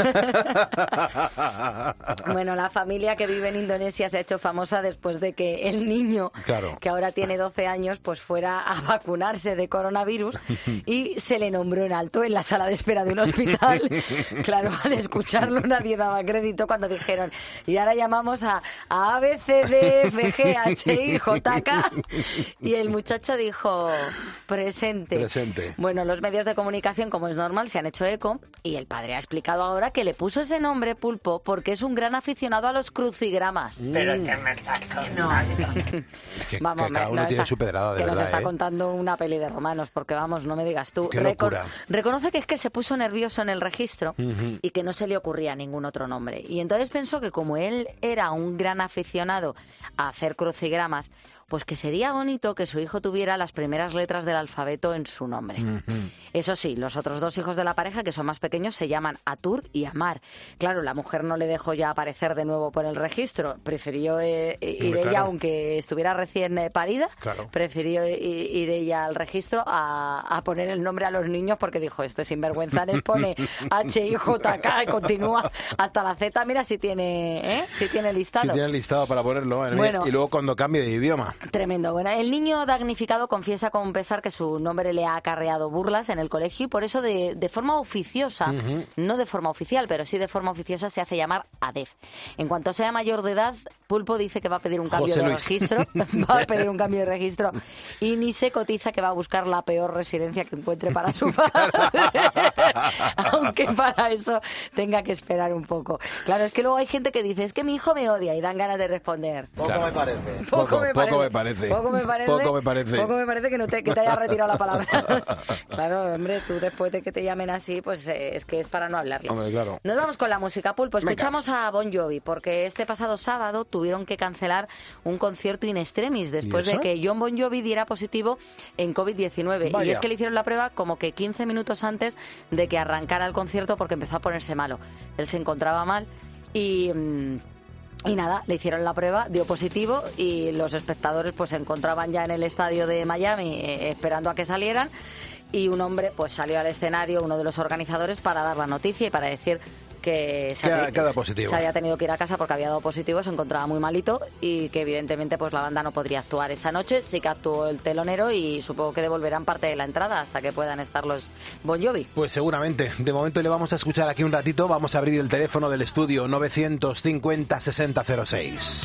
Bueno, la familia que vive en Indonesia se ha hecho famosa después de que el niño, Claro. que ahora tiene doce años, pues fuera a vacunarse de coronavirus y se le nombró en alto en la sala de espera de un hospital. Claro, al escucharlo nadie daba crédito cuando dijeron, Y ahora llamamos a, a A, B, C, D, F, G, H, I, J, K. Y el muchacho dijo, presente. Presente. Bueno, los medios de comunicación, como es normal, se han hecho eco. Y el padre ha explicado ahora que le puso ese nombre, Pulpo, porque es un gran aficionado a los crucigramas. Pero que me estás contando. Que, Vamos, que cada me- uno no tiene está- su pedrada, de que verdad. nos está ¿eh? contando una peli de romanos, porque vamos, no me digas tú. Qué Reco- locura. reconoce que es que se puso nervioso en el registro Ujú. y que no se le ocurría ningún otro nombre. Y entonces pensó que como él era un gran aficionado a hacer crucigramas, pues que sería bonito que su hijo tuviera las primeras letras del alfabeto en su nombre. Eso sí, los otros dos hijos de la pareja, que son más pequeños, se llaman Atur y Amar. Claro, la mujer no le dejó ya aparecer de nuevo por el registro. Prefirió eh, ir Hombre, ella, claro. aunque estuviera recién eh, parida, Claro. prefirió i- ir ella al registro a, a poner el nombre a los niños porque dijo, este sinvergüenza les pone H I J K y continúa hasta la Z. Mira si tiene, ¿eh? si tiene Sí, listado. tiene listado para ponerlo. ¿eh? Bueno. Y luego cuando cambie de idioma. Tremendo. Bueno, el niño damnificado confiesa con pesar que su nombre le ha acarreado burlas en el colegio y por eso de, de forma oficiosa, Ujú. no de forma oficial, pero sí de forma oficiosa se hace llamar ADEF. En cuanto sea mayor de edad, Pulpo dice que va a pedir un cambio José de Luis. registro, va a pedir un cambio de registro y ni se cotiza que va a buscar la peor residencia que encuentre para su padre, aunque para eso tenga que esperar un poco. Claro, es que luego hay gente que dice, es que mi hijo me odia y dan ganas de responder. Poco Claro. me parece. Poco, Poco- me, poco parece. me parece. Poco me parece. Poco me parece. Poco me parece que, no te, que te haya retirado la palabra. Claro, hombre, tú después de que te llamen así, pues eh, es que es para no hablarle. Hombre, claro. Nos vamos con la música, Pulpo. Escuchamos a Bon Jovi, porque este pasado sábado tuvieron que cancelar un concierto in extremis después ¿Y de eso? que John Bon Jovi diera positivo en COVID diecinueve. Y Vaya. es que le hicieron la prueba como que quince minutos antes de que arrancara el concierto porque empezó a ponerse malo. Él se encontraba mal y... mm, y nada, le hicieron la prueba, dio positivo y los espectadores pues se encontraban ya en el estadio de Miami eh, esperando a que salieran y un hombre pues salió al escenario, uno de los organizadores, para dar la noticia y para decir que se, Que ha- había, que ha dado positivo. se había tenido que ir a casa porque había dado positivo, se encontraba muy malito y que evidentemente pues la banda no podría actuar esa noche. Sí que actuó el telonero y supongo que devolverán parte de la entrada hasta que puedan estar los Bon Jovi. Pues seguramente. De momento le vamos a escuchar aquí un ratito. Vamos a abrir el teléfono del estudio novecientos cincuenta sesenta cero seis.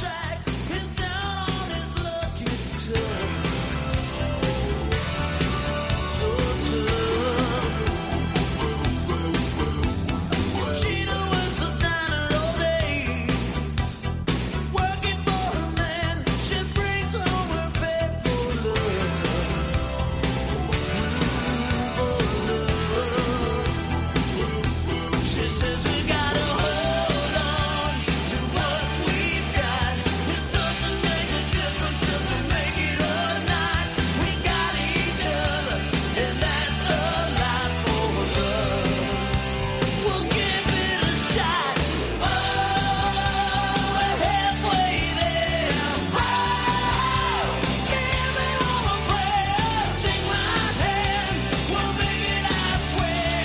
She says we gotta hold on to what we've got. It doesn't make a difference if we make it or not. We got each other, and that's a lot for love. We'll give it a shot. Oh, we're halfway there. Oh, give me all my prayer. Take my hand, we'll make it, I swear.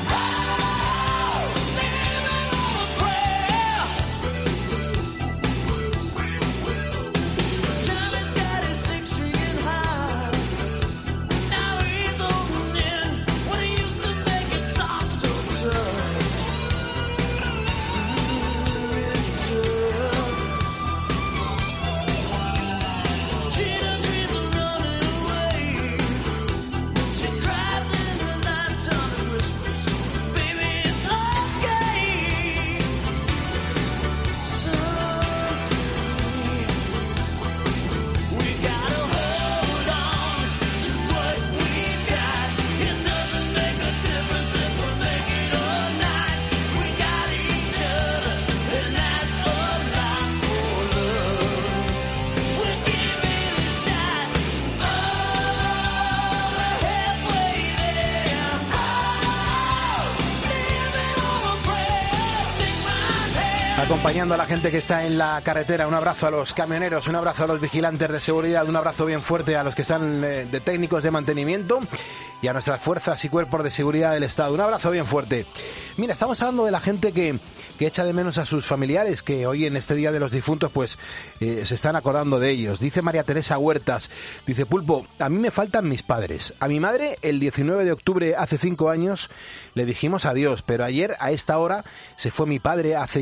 Acompañando a la gente que está en la carretera, un abrazo a los camioneros, un abrazo a los vigilantes de seguridad, un abrazo bien fuerte a los que están eh, de técnicos de mantenimiento y a nuestras fuerzas y cuerpos de seguridad del Estado. Un abrazo bien fuerte. Mira, estamos hablando de la gente que, que echa de menos a sus familiares, que hoy en este Día de los Difuntos pues eh, se están acordando de ellos. Dice María Teresa Huertas, dice Pulpo, a mí me faltan mis padres. A mi madre el diecinueve de octubre hace cinco años le dijimos adiós, pero ayer a esta hora se fue mi padre hace ya diez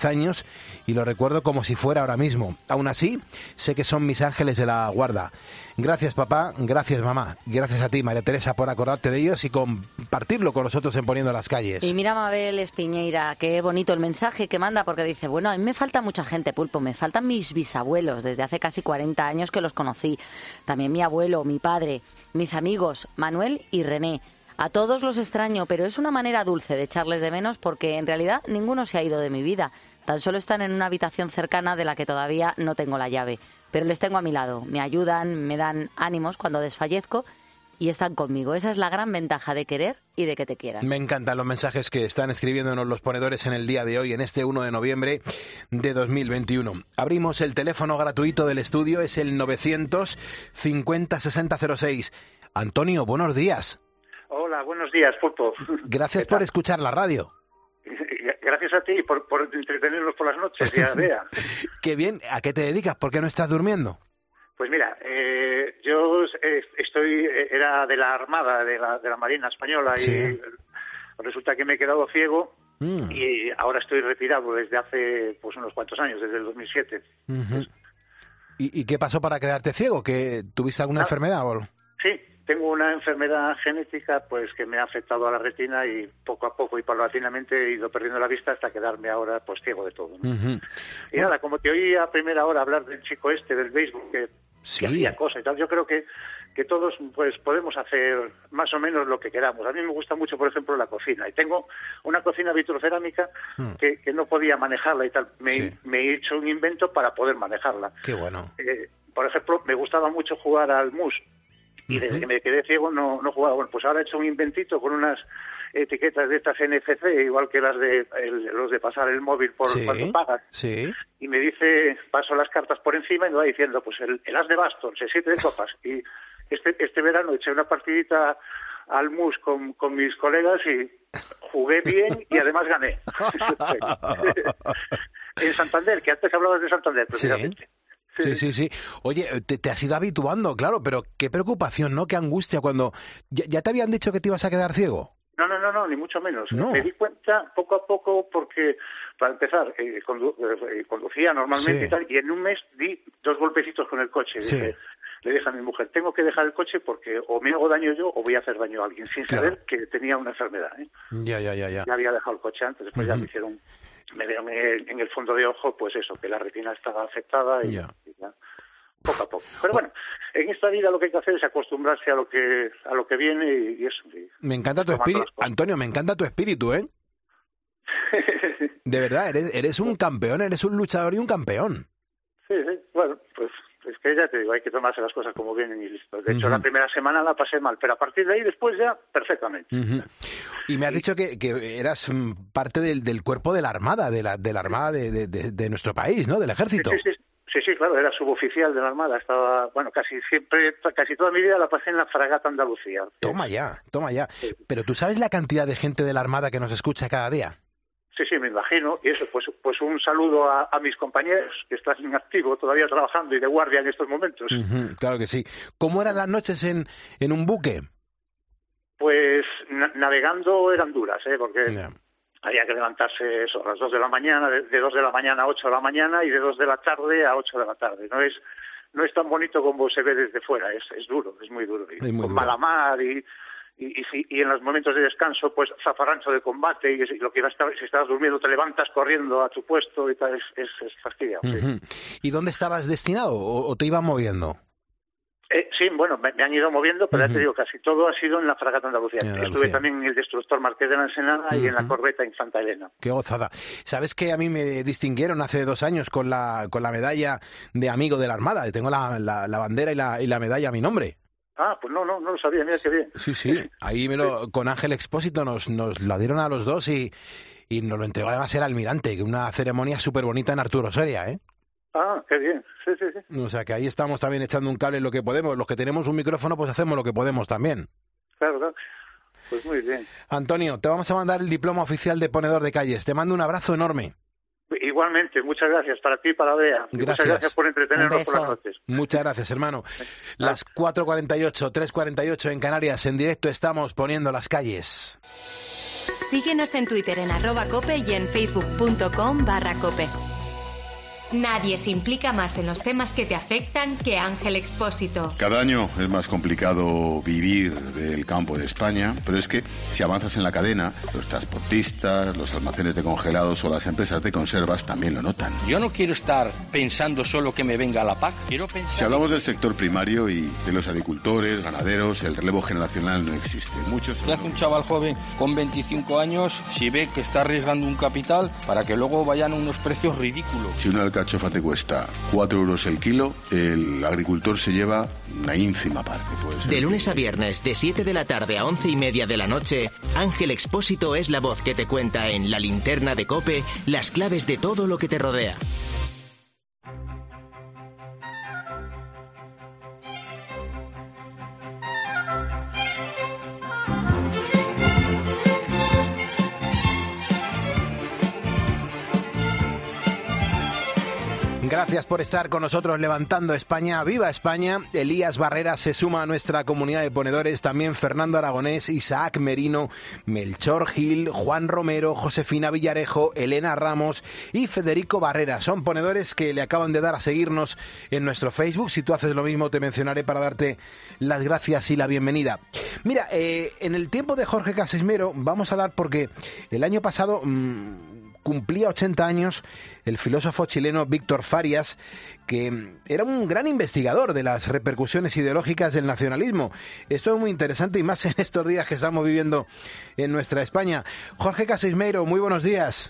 años y lo recuerdo como si fuera ahora mismo. Aún así, sé que son mis ángeles de la guarda. Gracias, papá, gracias, mamá, y gracias a ti, María Teresa, por acordarte de ellos y compartirlo con nosotros en Poniendo las Calles. Y mira, Mabel Espiñeira, qué bonito el mensaje que manda, porque dice, bueno, a mí me falta mucha gente, Pulpo, me faltan mis bisabuelos, desde hace casi cuarenta años que los conocí, también mi abuelo, mi padre, mis amigos, Manuel y René. A todos los extraño, pero es una manera dulce de echarles de menos porque en realidad ninguno se ha ido de mi vida. Tan solo están en una habitación cercana de la que todavía no tengo la llave. Pero les tengo a mi lado, me ayudan, me dan ánimos cuando desfallezco y están conmigo. Esa es la gran ventaja de querer y de que te quieran. Me encantan los mensajes que están escribiéndonos los ponedores en el día de hoy, en este uno de noviembre de dos mil veintiuno. Abrimos el teléfono gratuito del estudio, es el novecientos cincuenta sesenta cero seis. Antonio, buenos días. Hola, buenos días, Pulpo. Gracias por escuchar la radio. Gracias a ti por, por entretenernos por las noches, ya vea. Qué bien, ¿a qué te dedicas? ¿Por qué no estás durmiendo? Pues mira, eh, yo eh, estoy, era de la Armada, de la, de la Marina Española, sí. Y resulta que me he quedado ciego mm. y ahora estoy retirado desde hace pues unos cuantos años, desde el dos mil siete. Uh-huh. ¿Y, ¿Y qué pasó para quedarte ciego? ¿Que tuviste alguna ah, enfermedad? O... Sí. Tengo una enfermedad genética pues que me ha afectado a la retina y poco a poco y paulatinamente he ido perdiendo la vista hasta quedarme ahora pues ciego de todo, ¿no? Uh-huh. Y nada, como te oí a primera hora hablar del chico este del béisbol que, sí. que hacía cosas y tal, yo creo que, que todos pues podemos hacer más o menos lo que queramos. A mí me gusta mucho, por ejemplo, la cocina y tengo una cocina vitrocerámica uh-huh. que, que no podía manejarla y tal. Me, sí. me he hecho un invento para poder manejarla. Qué bueno. Eh, por ejemplo, me gustaba mucho jugar al mus. Y desde que me quedé ciego no, no jugaba. Bueno, pues ahora he hecho un inventito con unas etiquetas de estas N F C, igual que las de el, los de pasar el móvil por sí, cuando pagas. Sí. Y me dice, paso las cartas por encima y me va diciendo, pues el, el as de bastos, el siete de copas. Y este este verano eché una partidita al mus con, con mis colegas y jugué bien y además gané. En Santander, que antes hablabas de Santander, precisamente. Sí. Sí, sí, sí. Oye, te, te has ido habituando, claro, pero qué preocupación, ¿no? Qué angustia cuando... ¿Ya, ya te habían dicho que te ibas a quedar ciego? No, no, no, no, ni mucho menos. No. Me di cuenta poco a poco porque, para empezar, eh, condu eh, conducía normalmente sí. y tal, y en un mes di dos golpecitos con el coche. Sí. Dije, le dije a mi mujer, tengo que dejar el coche porque o me hago daño yo o voy a hacer daño a alguien, sin claro. saber que tenía una enfermedad, ¿eh? Ya, ya, ya, ya. Ya había dejado el coche antes, después uh-huh. ya me hicieron... Me veo en el fondo de ojo, pues eso, que la retina estaba afectada y, yeah. y ya, poco a poco. Pero bueno, en esta vida lo que hay que hacer es acostumbrarse a lo que a lo que viene y, y eso. Y me encanta tu espíritu, Antonio, me encanta tu espíritu, ¿eh? De verdad, eres eres un campeón, eres un luchador y un campeón. Sí, sí, bueno, pues es que ya te digo, hay que tomarse las cosas como vienen y listo. De hecho, uh-huh. la primera semana la pasé mal, pero a partir de ahí después ya, perfectamente. Uh-huh. Y me has dicho que, que eras parte del, del cuerpo de la Armada, de la, de la Armada de, de, de, de nuestro país, ¿no? Del Ejército. Sí, sí, sí, sí, sí, claro, era suboficial de la Armada. Estaba, bueno, casi siempre, casi toda mi vida la pasé en la fragata Andalucía. Toma ya, toma ya. Sí. Pero ¿tú sabes la cantidad de gente de la Armada que nos escucha cada día? Sí, sí, me imagino. Y eso, pues pues un saludo a, a mis compañeros que están en activo, todavía trabajando y de guardia en estos momentos. Uh-huh, claro que sí. ¿Cómo eran las noches en, en un buque? Pues na navegando eran duras, ¿eh? Porque yeah. había que levantarse eso, a las dos de la mañana, de, de dos de la mañana a ocho de la mañana y de dos de la tarde a ocho de la tarde. No es no es tan bonito como se ve desde fuera, es, es duro, es muy duro. Y muy con duro. mala mar y... Y, y, y en los momentos de descanso, pues zafarrancho de combate y, y lo que estar, si estás durmiendo te levantas corriendo a tu puesto y tal, es, es, es fastidiado. Uh-huh. Sí. ¿Y dónde estabas destinado o, o te iban moviendo? Eh, sí, bueno, me, me han ido moviendo, pero uh-huh. ya te digo, casi todo ha sido en la fragata Andalucía. Andalucía. Estuve también en el destructor Marqués de la Ensenada uh-huh. y en la corbeta Infanta Elena. Qué gozada. ¿Sabes que a mí me distinguieron hace dos años con la, con la medalla de amigo de la Armada? Tengo la, la, la bandera y la, y la medalla a mi nombre. Ah, pues no, no, no lo sabía, mira qué bien. Sí, sí, ahí me lo, con Ángel Expósito nos, nos la dieron a los dos y, y nos lo entregó además el almirante, que una ceremonia súper bonita en Arturo Soria, ¿eh? Ah, qué bien, sí, sí, sí. O sea que ahí estamos también echando un cable en lo que podemos, los que tenemos un micrófono pues hacemos lo que podemos también. Claro, claro, pues muy bien. Antonio, te vamos a mandar el diploma oficial de ponedor de calles, te mando un abrazo enorme. Igualmente, muchas gracias para ti y para Bea. Gracias. Muchas gracias por entretenernos por las noches. Muchas gracias, hermano. Las cuatro cuarenta y ocho, tres cuarenta y ocho en Canarias, en directo estamos Poniendo las Calles. Síguenos en Twitter en arroba cope y en facebook.com barra cope. Nadie se implica más en los temas que te afectan que Ángel Expósito. Cada año es más complicado vivir del campo en España, pero es que si avanzas en la cadena, los transportistas, los almacenes de congelados o las empresas de conservas también lo notan. Yo no quiero estar pensando solo que me venga la P A C, quiero pensar... Si hablamos del sector primario y de los agricultores, ganaderos, el relevo generacional no existe. Muchos... ¿Qué hace un chaval joven con veinticinco años si ve que está arriesgando un capital para que luego vayan a unos precios ridículos? Si una alcachofa te cuesta cuatro euros el kilo, el agricultor se lleva una ínfima parte. Puede ser. De lunes a viernes, de siete de la tarde a once y media de la noche, Ángel Expósito es la voz que te cuenta en La Linterna de COPE las claves de todo lo que te rodea. Gracias por estar con nosotros levantando España. ¡Viva España! Elías Barrera se suma a nuestra comunidad de ponedores. También Fernando Aragonés, Isaac Merino, Melchor Gil, Juan Romero, Josefina Villarejo, Elena Ramos y Federico Barrera. Son ponedores que le acaban de dar a seguirnos en nuestro Facebook. Si tú haces lo mismo, te mencionaré para darte las gracias y la bienvenida. Mira, eh, en el tiempo de Jorge Casesmero vamos a hablar porque el año pasado... Mmm, cumplía ochenta años el filósofo chileno Víctor Farias, que era un gran investigador de las repercusiones ideológicas del nacionalismo. Esto es muy interesante y más en estos días que estamos viviendo en nuestra España. Jorge Casismeiro, muy buenos días.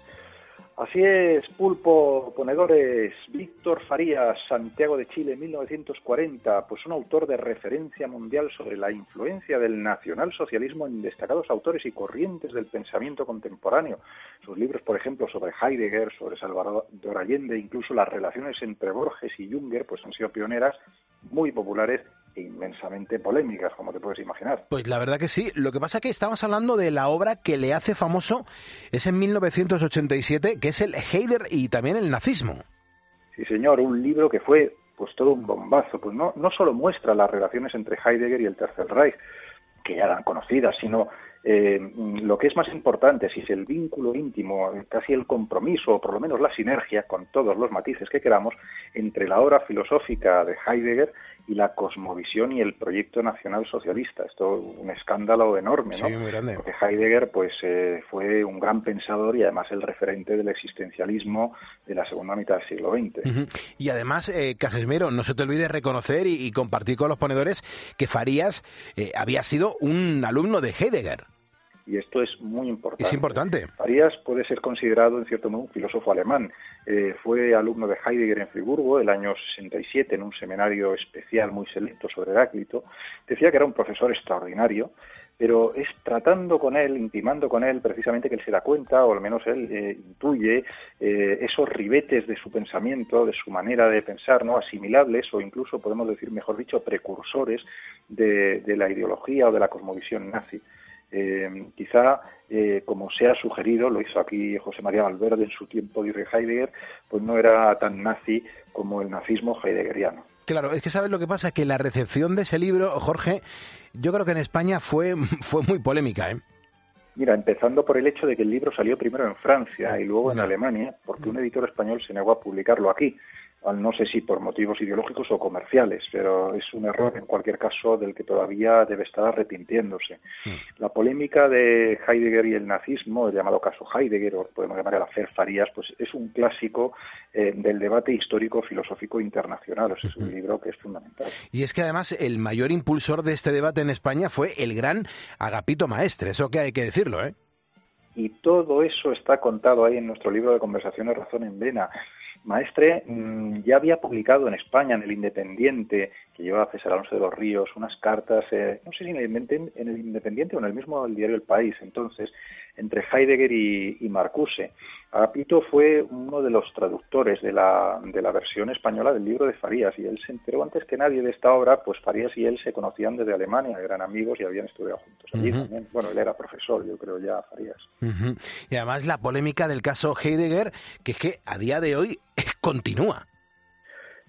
Así es, Pulpo, ponedores. Víctor Farías, Santiago de Chile, mil novecientos cuarenta, pues un autor de referencia mundial sobre la influencia del nacionalsocialismo en destacados autores y corrientes del pensamiento contemporáneo. Sus libros, por ejemplo, sobre Heidegger, sobre Salvador Allende, incluso las relaciones entre Borges y Jünger, pues han sido pioneras, muy populares e inmensamente polémicas, como te puedes imaginar. Pues la verdad que sí. Lo que pasa es que estamos hablando de la obra que le hace famoso, es en mil novecientos ochenta y siete, que es el Heidegger y también el nazismo. Sí, señor, un libro que fue pues todo un bombazo. Pues no, no solo muestra las relaciones entre Heidegger y el Tercer Reich, que ya eran conocidas, sino eh, lo que es más importante, si es el vínculo íntimo, casi el compromiso, o por lo menos la sinergia, con todos los matices que queramos, entre la obra filosófica de Heidegger y la cosmovisión y el proyecto nacional socialista. Esto es un escándalo enorme, ¿no? Sí, muy grande. Porque Heidegger pues eh, fue un gran pensador y además el referente del existencialismo de la segunda mitad del siglo veinte. Uh-huh. Y además, eh, Casesmero, no se te olvide reconocer y, y compartir con los ponedores que Farías eh, había sido un alumno de Heidegger. Y esto es muy importante. Es importante. Farías puede ser considerado, en cierto modo, un filósofo alemán. Eh, fue alumno de Heidegger en Friburgo el año sesenta y siete, en un seminario especial muy selecto sobre Heráclito. Decía que era un profesor extraordinario, pero es tratando con él, intimando con él, precisamente que él se da cuenta, o al menos él eh, intuye eh, esos ribetes de su pensamiento, de su manera de pensar, no asimilables, o incluso, podemos decir, mejor dicho, precursores de, de la ideología o de la cosmovisión nazi. Eh, quizá, eh, como se ha sugerido, lo hizo aquí José María Valverde en su tiempo de Heidegger, pues no era tan nazi como el nazismo heideggeriano. Claro, es que sabes lo que pasa, que la recepción de ese libro, Jorge, yo creo que en España fue, fue muy polémica, ¿eh? Mira, empezando por el hecho de que el libro salió primero en Francia y luego en Alemania, porque un editor español se negó a publicarlo aquí. No sé si por motivos ideológicos o comerciales, pero es un error en cualquier caso del que todavía debe estar arrepintiéndose. La polémica de Heidegger y el nazismo, el llamado caso Heidegger, o podemos llamar el Affair Farías, pues es un clásico eh, del debate histórico filosófico internacional. O sea, es un libro que es fundamental. Y es que además el mayor impulsor de este debate en España fue el gran Agapito Maestre, eso que hay que decirlo, ¿eh? Y todo eso está contado ahí en nuestro libro de conversaciones Razón en Vena. Maestre mmm, ya había publicado en España, en El Independiente, que llevaba César Alonso de los Ríos, unas cartas, eh, no sé si en el, en el Independiente o en el mismo el diario El País, entonces, entre Heidegger y, y Marcuse. Agapito fue uno de los traductores de la, de la versión española del libro de Farías, y él se enteró antes que nadie de esta obra, pues Farías y él se conocían desde Alemania, eran amigos y habían estudiado juntos allí uh-huh. también. Bueno, él era profesor, yo creo ya, Farías. Uh-huh. Y además la polémica del caso Heidegger, que es que a día de hoy continúa.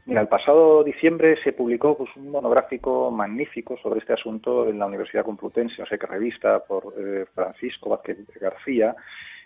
Mira, el pasado diciembre se publicó pues, un monográfico magnífico sobre este asunto en la Universidad Complutense, o sea que revista por eh, Francisco Vázquez García,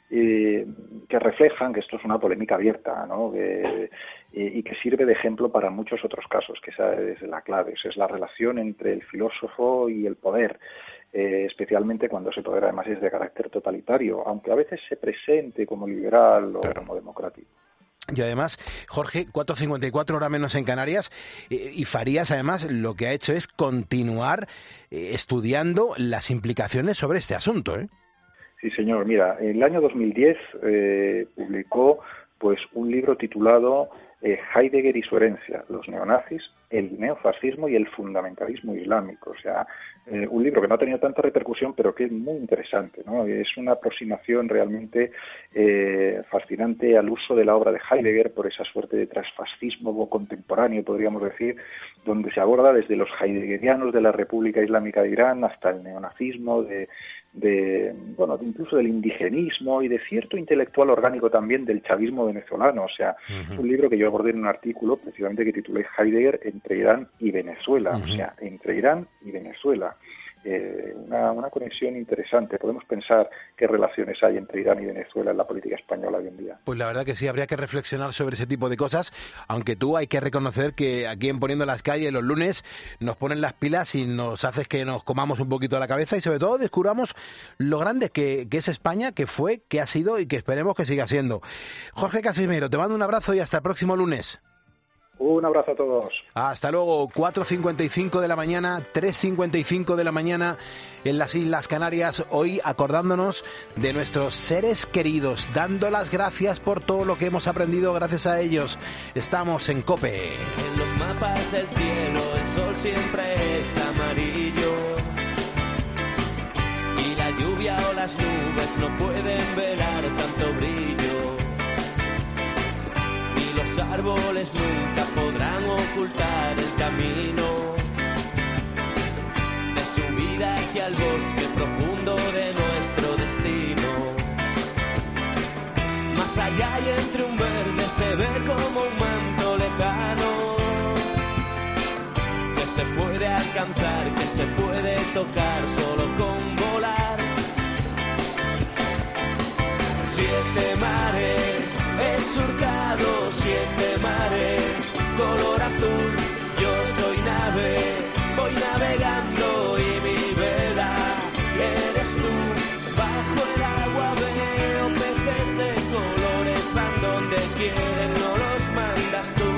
eh, que reflejan que esto es una polémica abierta, ¿no? Que, eh, y que sirve de ejemplo para muchos otros casos, que esa es la clave, esa es la relación entre el filósofo y el poder. Eh, especialmente cuando ese poder además es de carácter totalitario, aunque a veces se presente como liberal o como democrático. Y además, Jorge, cuatro cincuenta y cuatro hora menos en Canarias, eh, y Farías además lo que ha hecho es continuar eh, estudiando las implicaciones sobre este asunto, ¿eh? Sí, señor. Mira, en el año dos mil diez eh, publicó pues un libro titulado eh, Heidegger y su herencia, los neonazis, el neofascismo y el fundamentalismo islámico. O sea, eh, un libro que no ha tenido tanta repercusión, pero que es muy interesante, ¿no? Es una aproximación realmente eh, fascinante al uso de la obra de Heidegger por esa suerte de transfascismo contemporáneo, podríamos decir, donde se aborda desde los heideggerianos de la República Islámica de Irán hasta el neonazismo, de de bueno incluso del indigenismo y de cierto intelectual orgánico también del chavismo venezolano. O sea, uh-huh. un libro que yo abordé en un artículo precisamente que titulé Heidegger entre Irán y Venezuela. Uh-huh. O sea, entre Irán y Venezuela. Eh, una, una conexión interesante. Podemos pensar qué relaciones hay entre Irán y Venezuela en la política española hoy en día. Pues la verdad que sí, habría que reflexionar sobre ese tipo de cosas, aunque tú hay que reconocer que aquí en Poniendo las Calles los lunes nos ponen las pilas y nos haces que nos comamos un poquito la cabeza y sobre todo descubramos lo grande que, que es España, que fue, que ha sido y que esperemos que siga siendo. Jorge Casimiro, te mando un abrazo y hasta el próximo lunes. Un abrazo a todos. Hasta luego. Cuatro cincuenta y cinco de la mañana, tres cincuenta y cinco de la mañana en las Islas Canarias, hoy acordándonos de nuestros seres queridos, dando las gracias por todo lo que hemos aprendido gracias a ellos. Estamos en COPE. En los mapas del cielo el sol siempre es amarillo y la lluvia o las nubes no pueden velar tanto brillo. Los árboles nunca podrán ocultar el camino de subida hacia el bosque profundo de nuestro destino. Más allá y entre un verde se ve como un manto lejano que se puede alcanzar, que se puede tocar solo con volar. Siete mares he surcado, siete mares, color azul, yo soy nave, voy navegando y mi vela eres tú. Bajo el agua veo peces de colores, van donde quieren, no los mandas tú.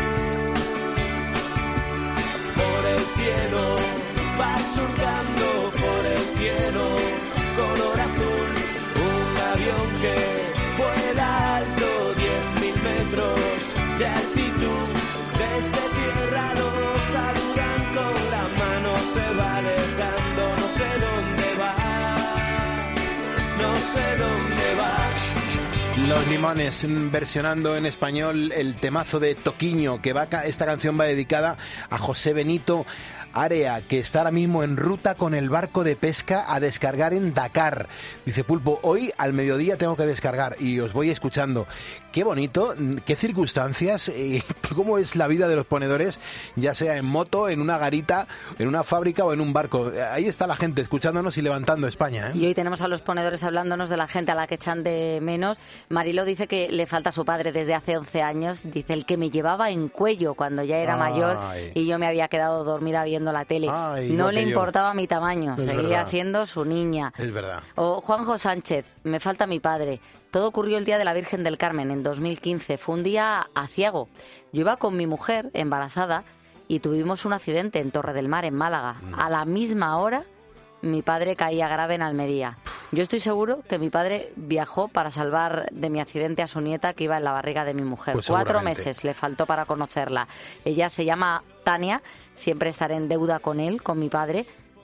Por el cielo vas surcando, por el cielo, color azul, un avión que vuela alto, diez mil metros de altitud. Desde tierra nos saludan con la mano, se va alejando, no sé dónde va, no sé dónde va. Los Limones versionando en español el temazo de Toquiño, que va, esta canción va dedicada a José Benito Area, que está ahora mismo en ruta con el barco de pesca a descargar en Dakar. Dice Pulpo, hoy al mediodía tengo que descargar y os voy escuchando. Qué bonito, qué circunstancias, eh, cómo es la vida de los ponedores, ya sea en moto, en una garita, en una fábrica o en un barco. Ahí está la gente escuchándonos y levantando España, ¿eh? Y hoy tenemos a los ponedores hablándonos de la gente a la que echan de menos. Marilo dice que le falta a su padre desde hace once años. Dice, el que me llevaba en cuello cuando ya era Ay. mayor y yo me había quedado dormida viendo la tele. Ay, no le importaba yo. mi tamaño, es seguía verdad. siendo su niña. Es verdad. O Juanjo Sánchez, me falta mi padre. Todo ocurrió el día de la Virgen del Carmen, en dos mil quince. Fue un día aciago. Yo iba con mi mujer, embarazada, y tuvimos un accidente en Torre del Mar, en Málaga. Mm. A la misma hora, mi padre caía grave en Almería. Yo estoy seguro que mi padre viajó para salvar de mi accidente a su nieta que iba en la barriga de mi mujer. Pues Cuatro meses le faltó para conocerla. Ella se llama Tania, siempre estaré en deuda con él, con mi padre,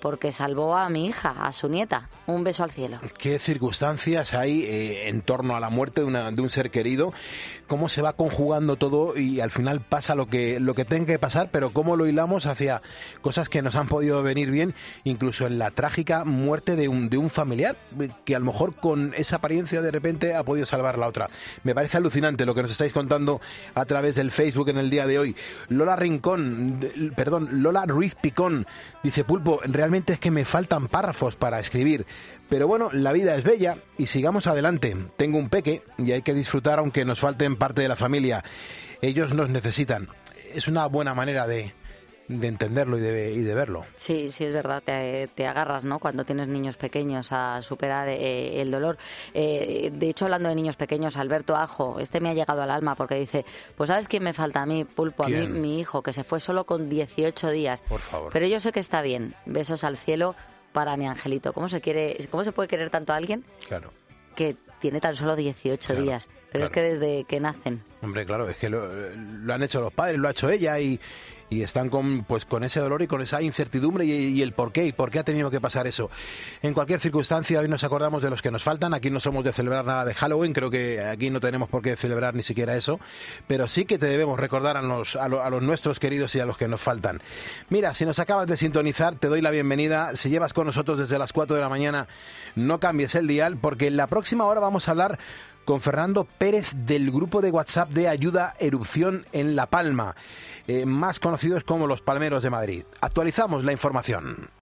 porque salvó a mi hija, a su nieta. Un beso al cielo. ¿Qué circunstancias hay eh, en torno a la muerte de, una, de un ser querido? ¿Cómo se va conjugando todo y al final pasa lo que, lo que tenga que pasar, pero cómo lo hilamos hacia cosas que nos han podido venir bien, incluso en la trágica muerte de un, de un familiar, que a lo mejor con esa apariencia de repente ha podido salvar la otra? Me parece alucinante lo que nos estáis contando a través del Facebook en el día de hoy. Lola Rincón, de, perdón, Lola Ruiz Picón, dice: Pulpo, realmente es que me faltan párrafos para escribir, pero bueno, la vida es bella y sigamos adelante. Tengo un peque y hay que disfrutar aunque nos falten parte de la familia. Ellos nos necesitan. Es una buena manera de, de entenderlo y de, y de verlo. Sí, sí, es verdad, te, te agarras, ¿no?, cuando tienes niños pequeños a superar eh, el dolor. Eh, de hecho, hablando de niños pequeños, Alberto Ajo, este me ha llegado al alma porque dice: pues ¿sabes quién me falta a mí, Pulpo? A mí, ¿Quién? mi hijo, que se fue solo con dieciocho días. Por favor. Pero yo sé que está bien. Besos al cielo para mi angelito. ¿Cómo se quiere, cómo se puede querer tanto a alguien Claro. que tiene tan solo dieciocho Claro, días? Pero claro. es que desde que nacen. Hombre, claro, es que lo, lo han hecho los padres, lo ha hecho ella y, y están con, pues, con ese dolor y con esa incertidumbre y, y el por qué, y por qué ha tenido que pasar eso. En cualquier circunstancia, hoy nos acordamos de los que nos faltan. Aquí no somos de celebrar nada de Halloween, creo que aquí no tenemos por qué celebrar ni siquiera eso, pero sí que te debemos recordar a los, a, lo, a los nuestros queridos y a los que nos faltan. Mira, si nos acabas de sintonizar, te doy la bienvenida. Si llevas con nosotros desde las cuatro de la mañana, no cambies el dial, porque en la próxima hora vamos a hablar con Fernando Pérez del grupo de WhatsApp de ayuda Erupción en La Palma, eh, más conocidos como los Palmeros de Madrid. Actualizamos la información.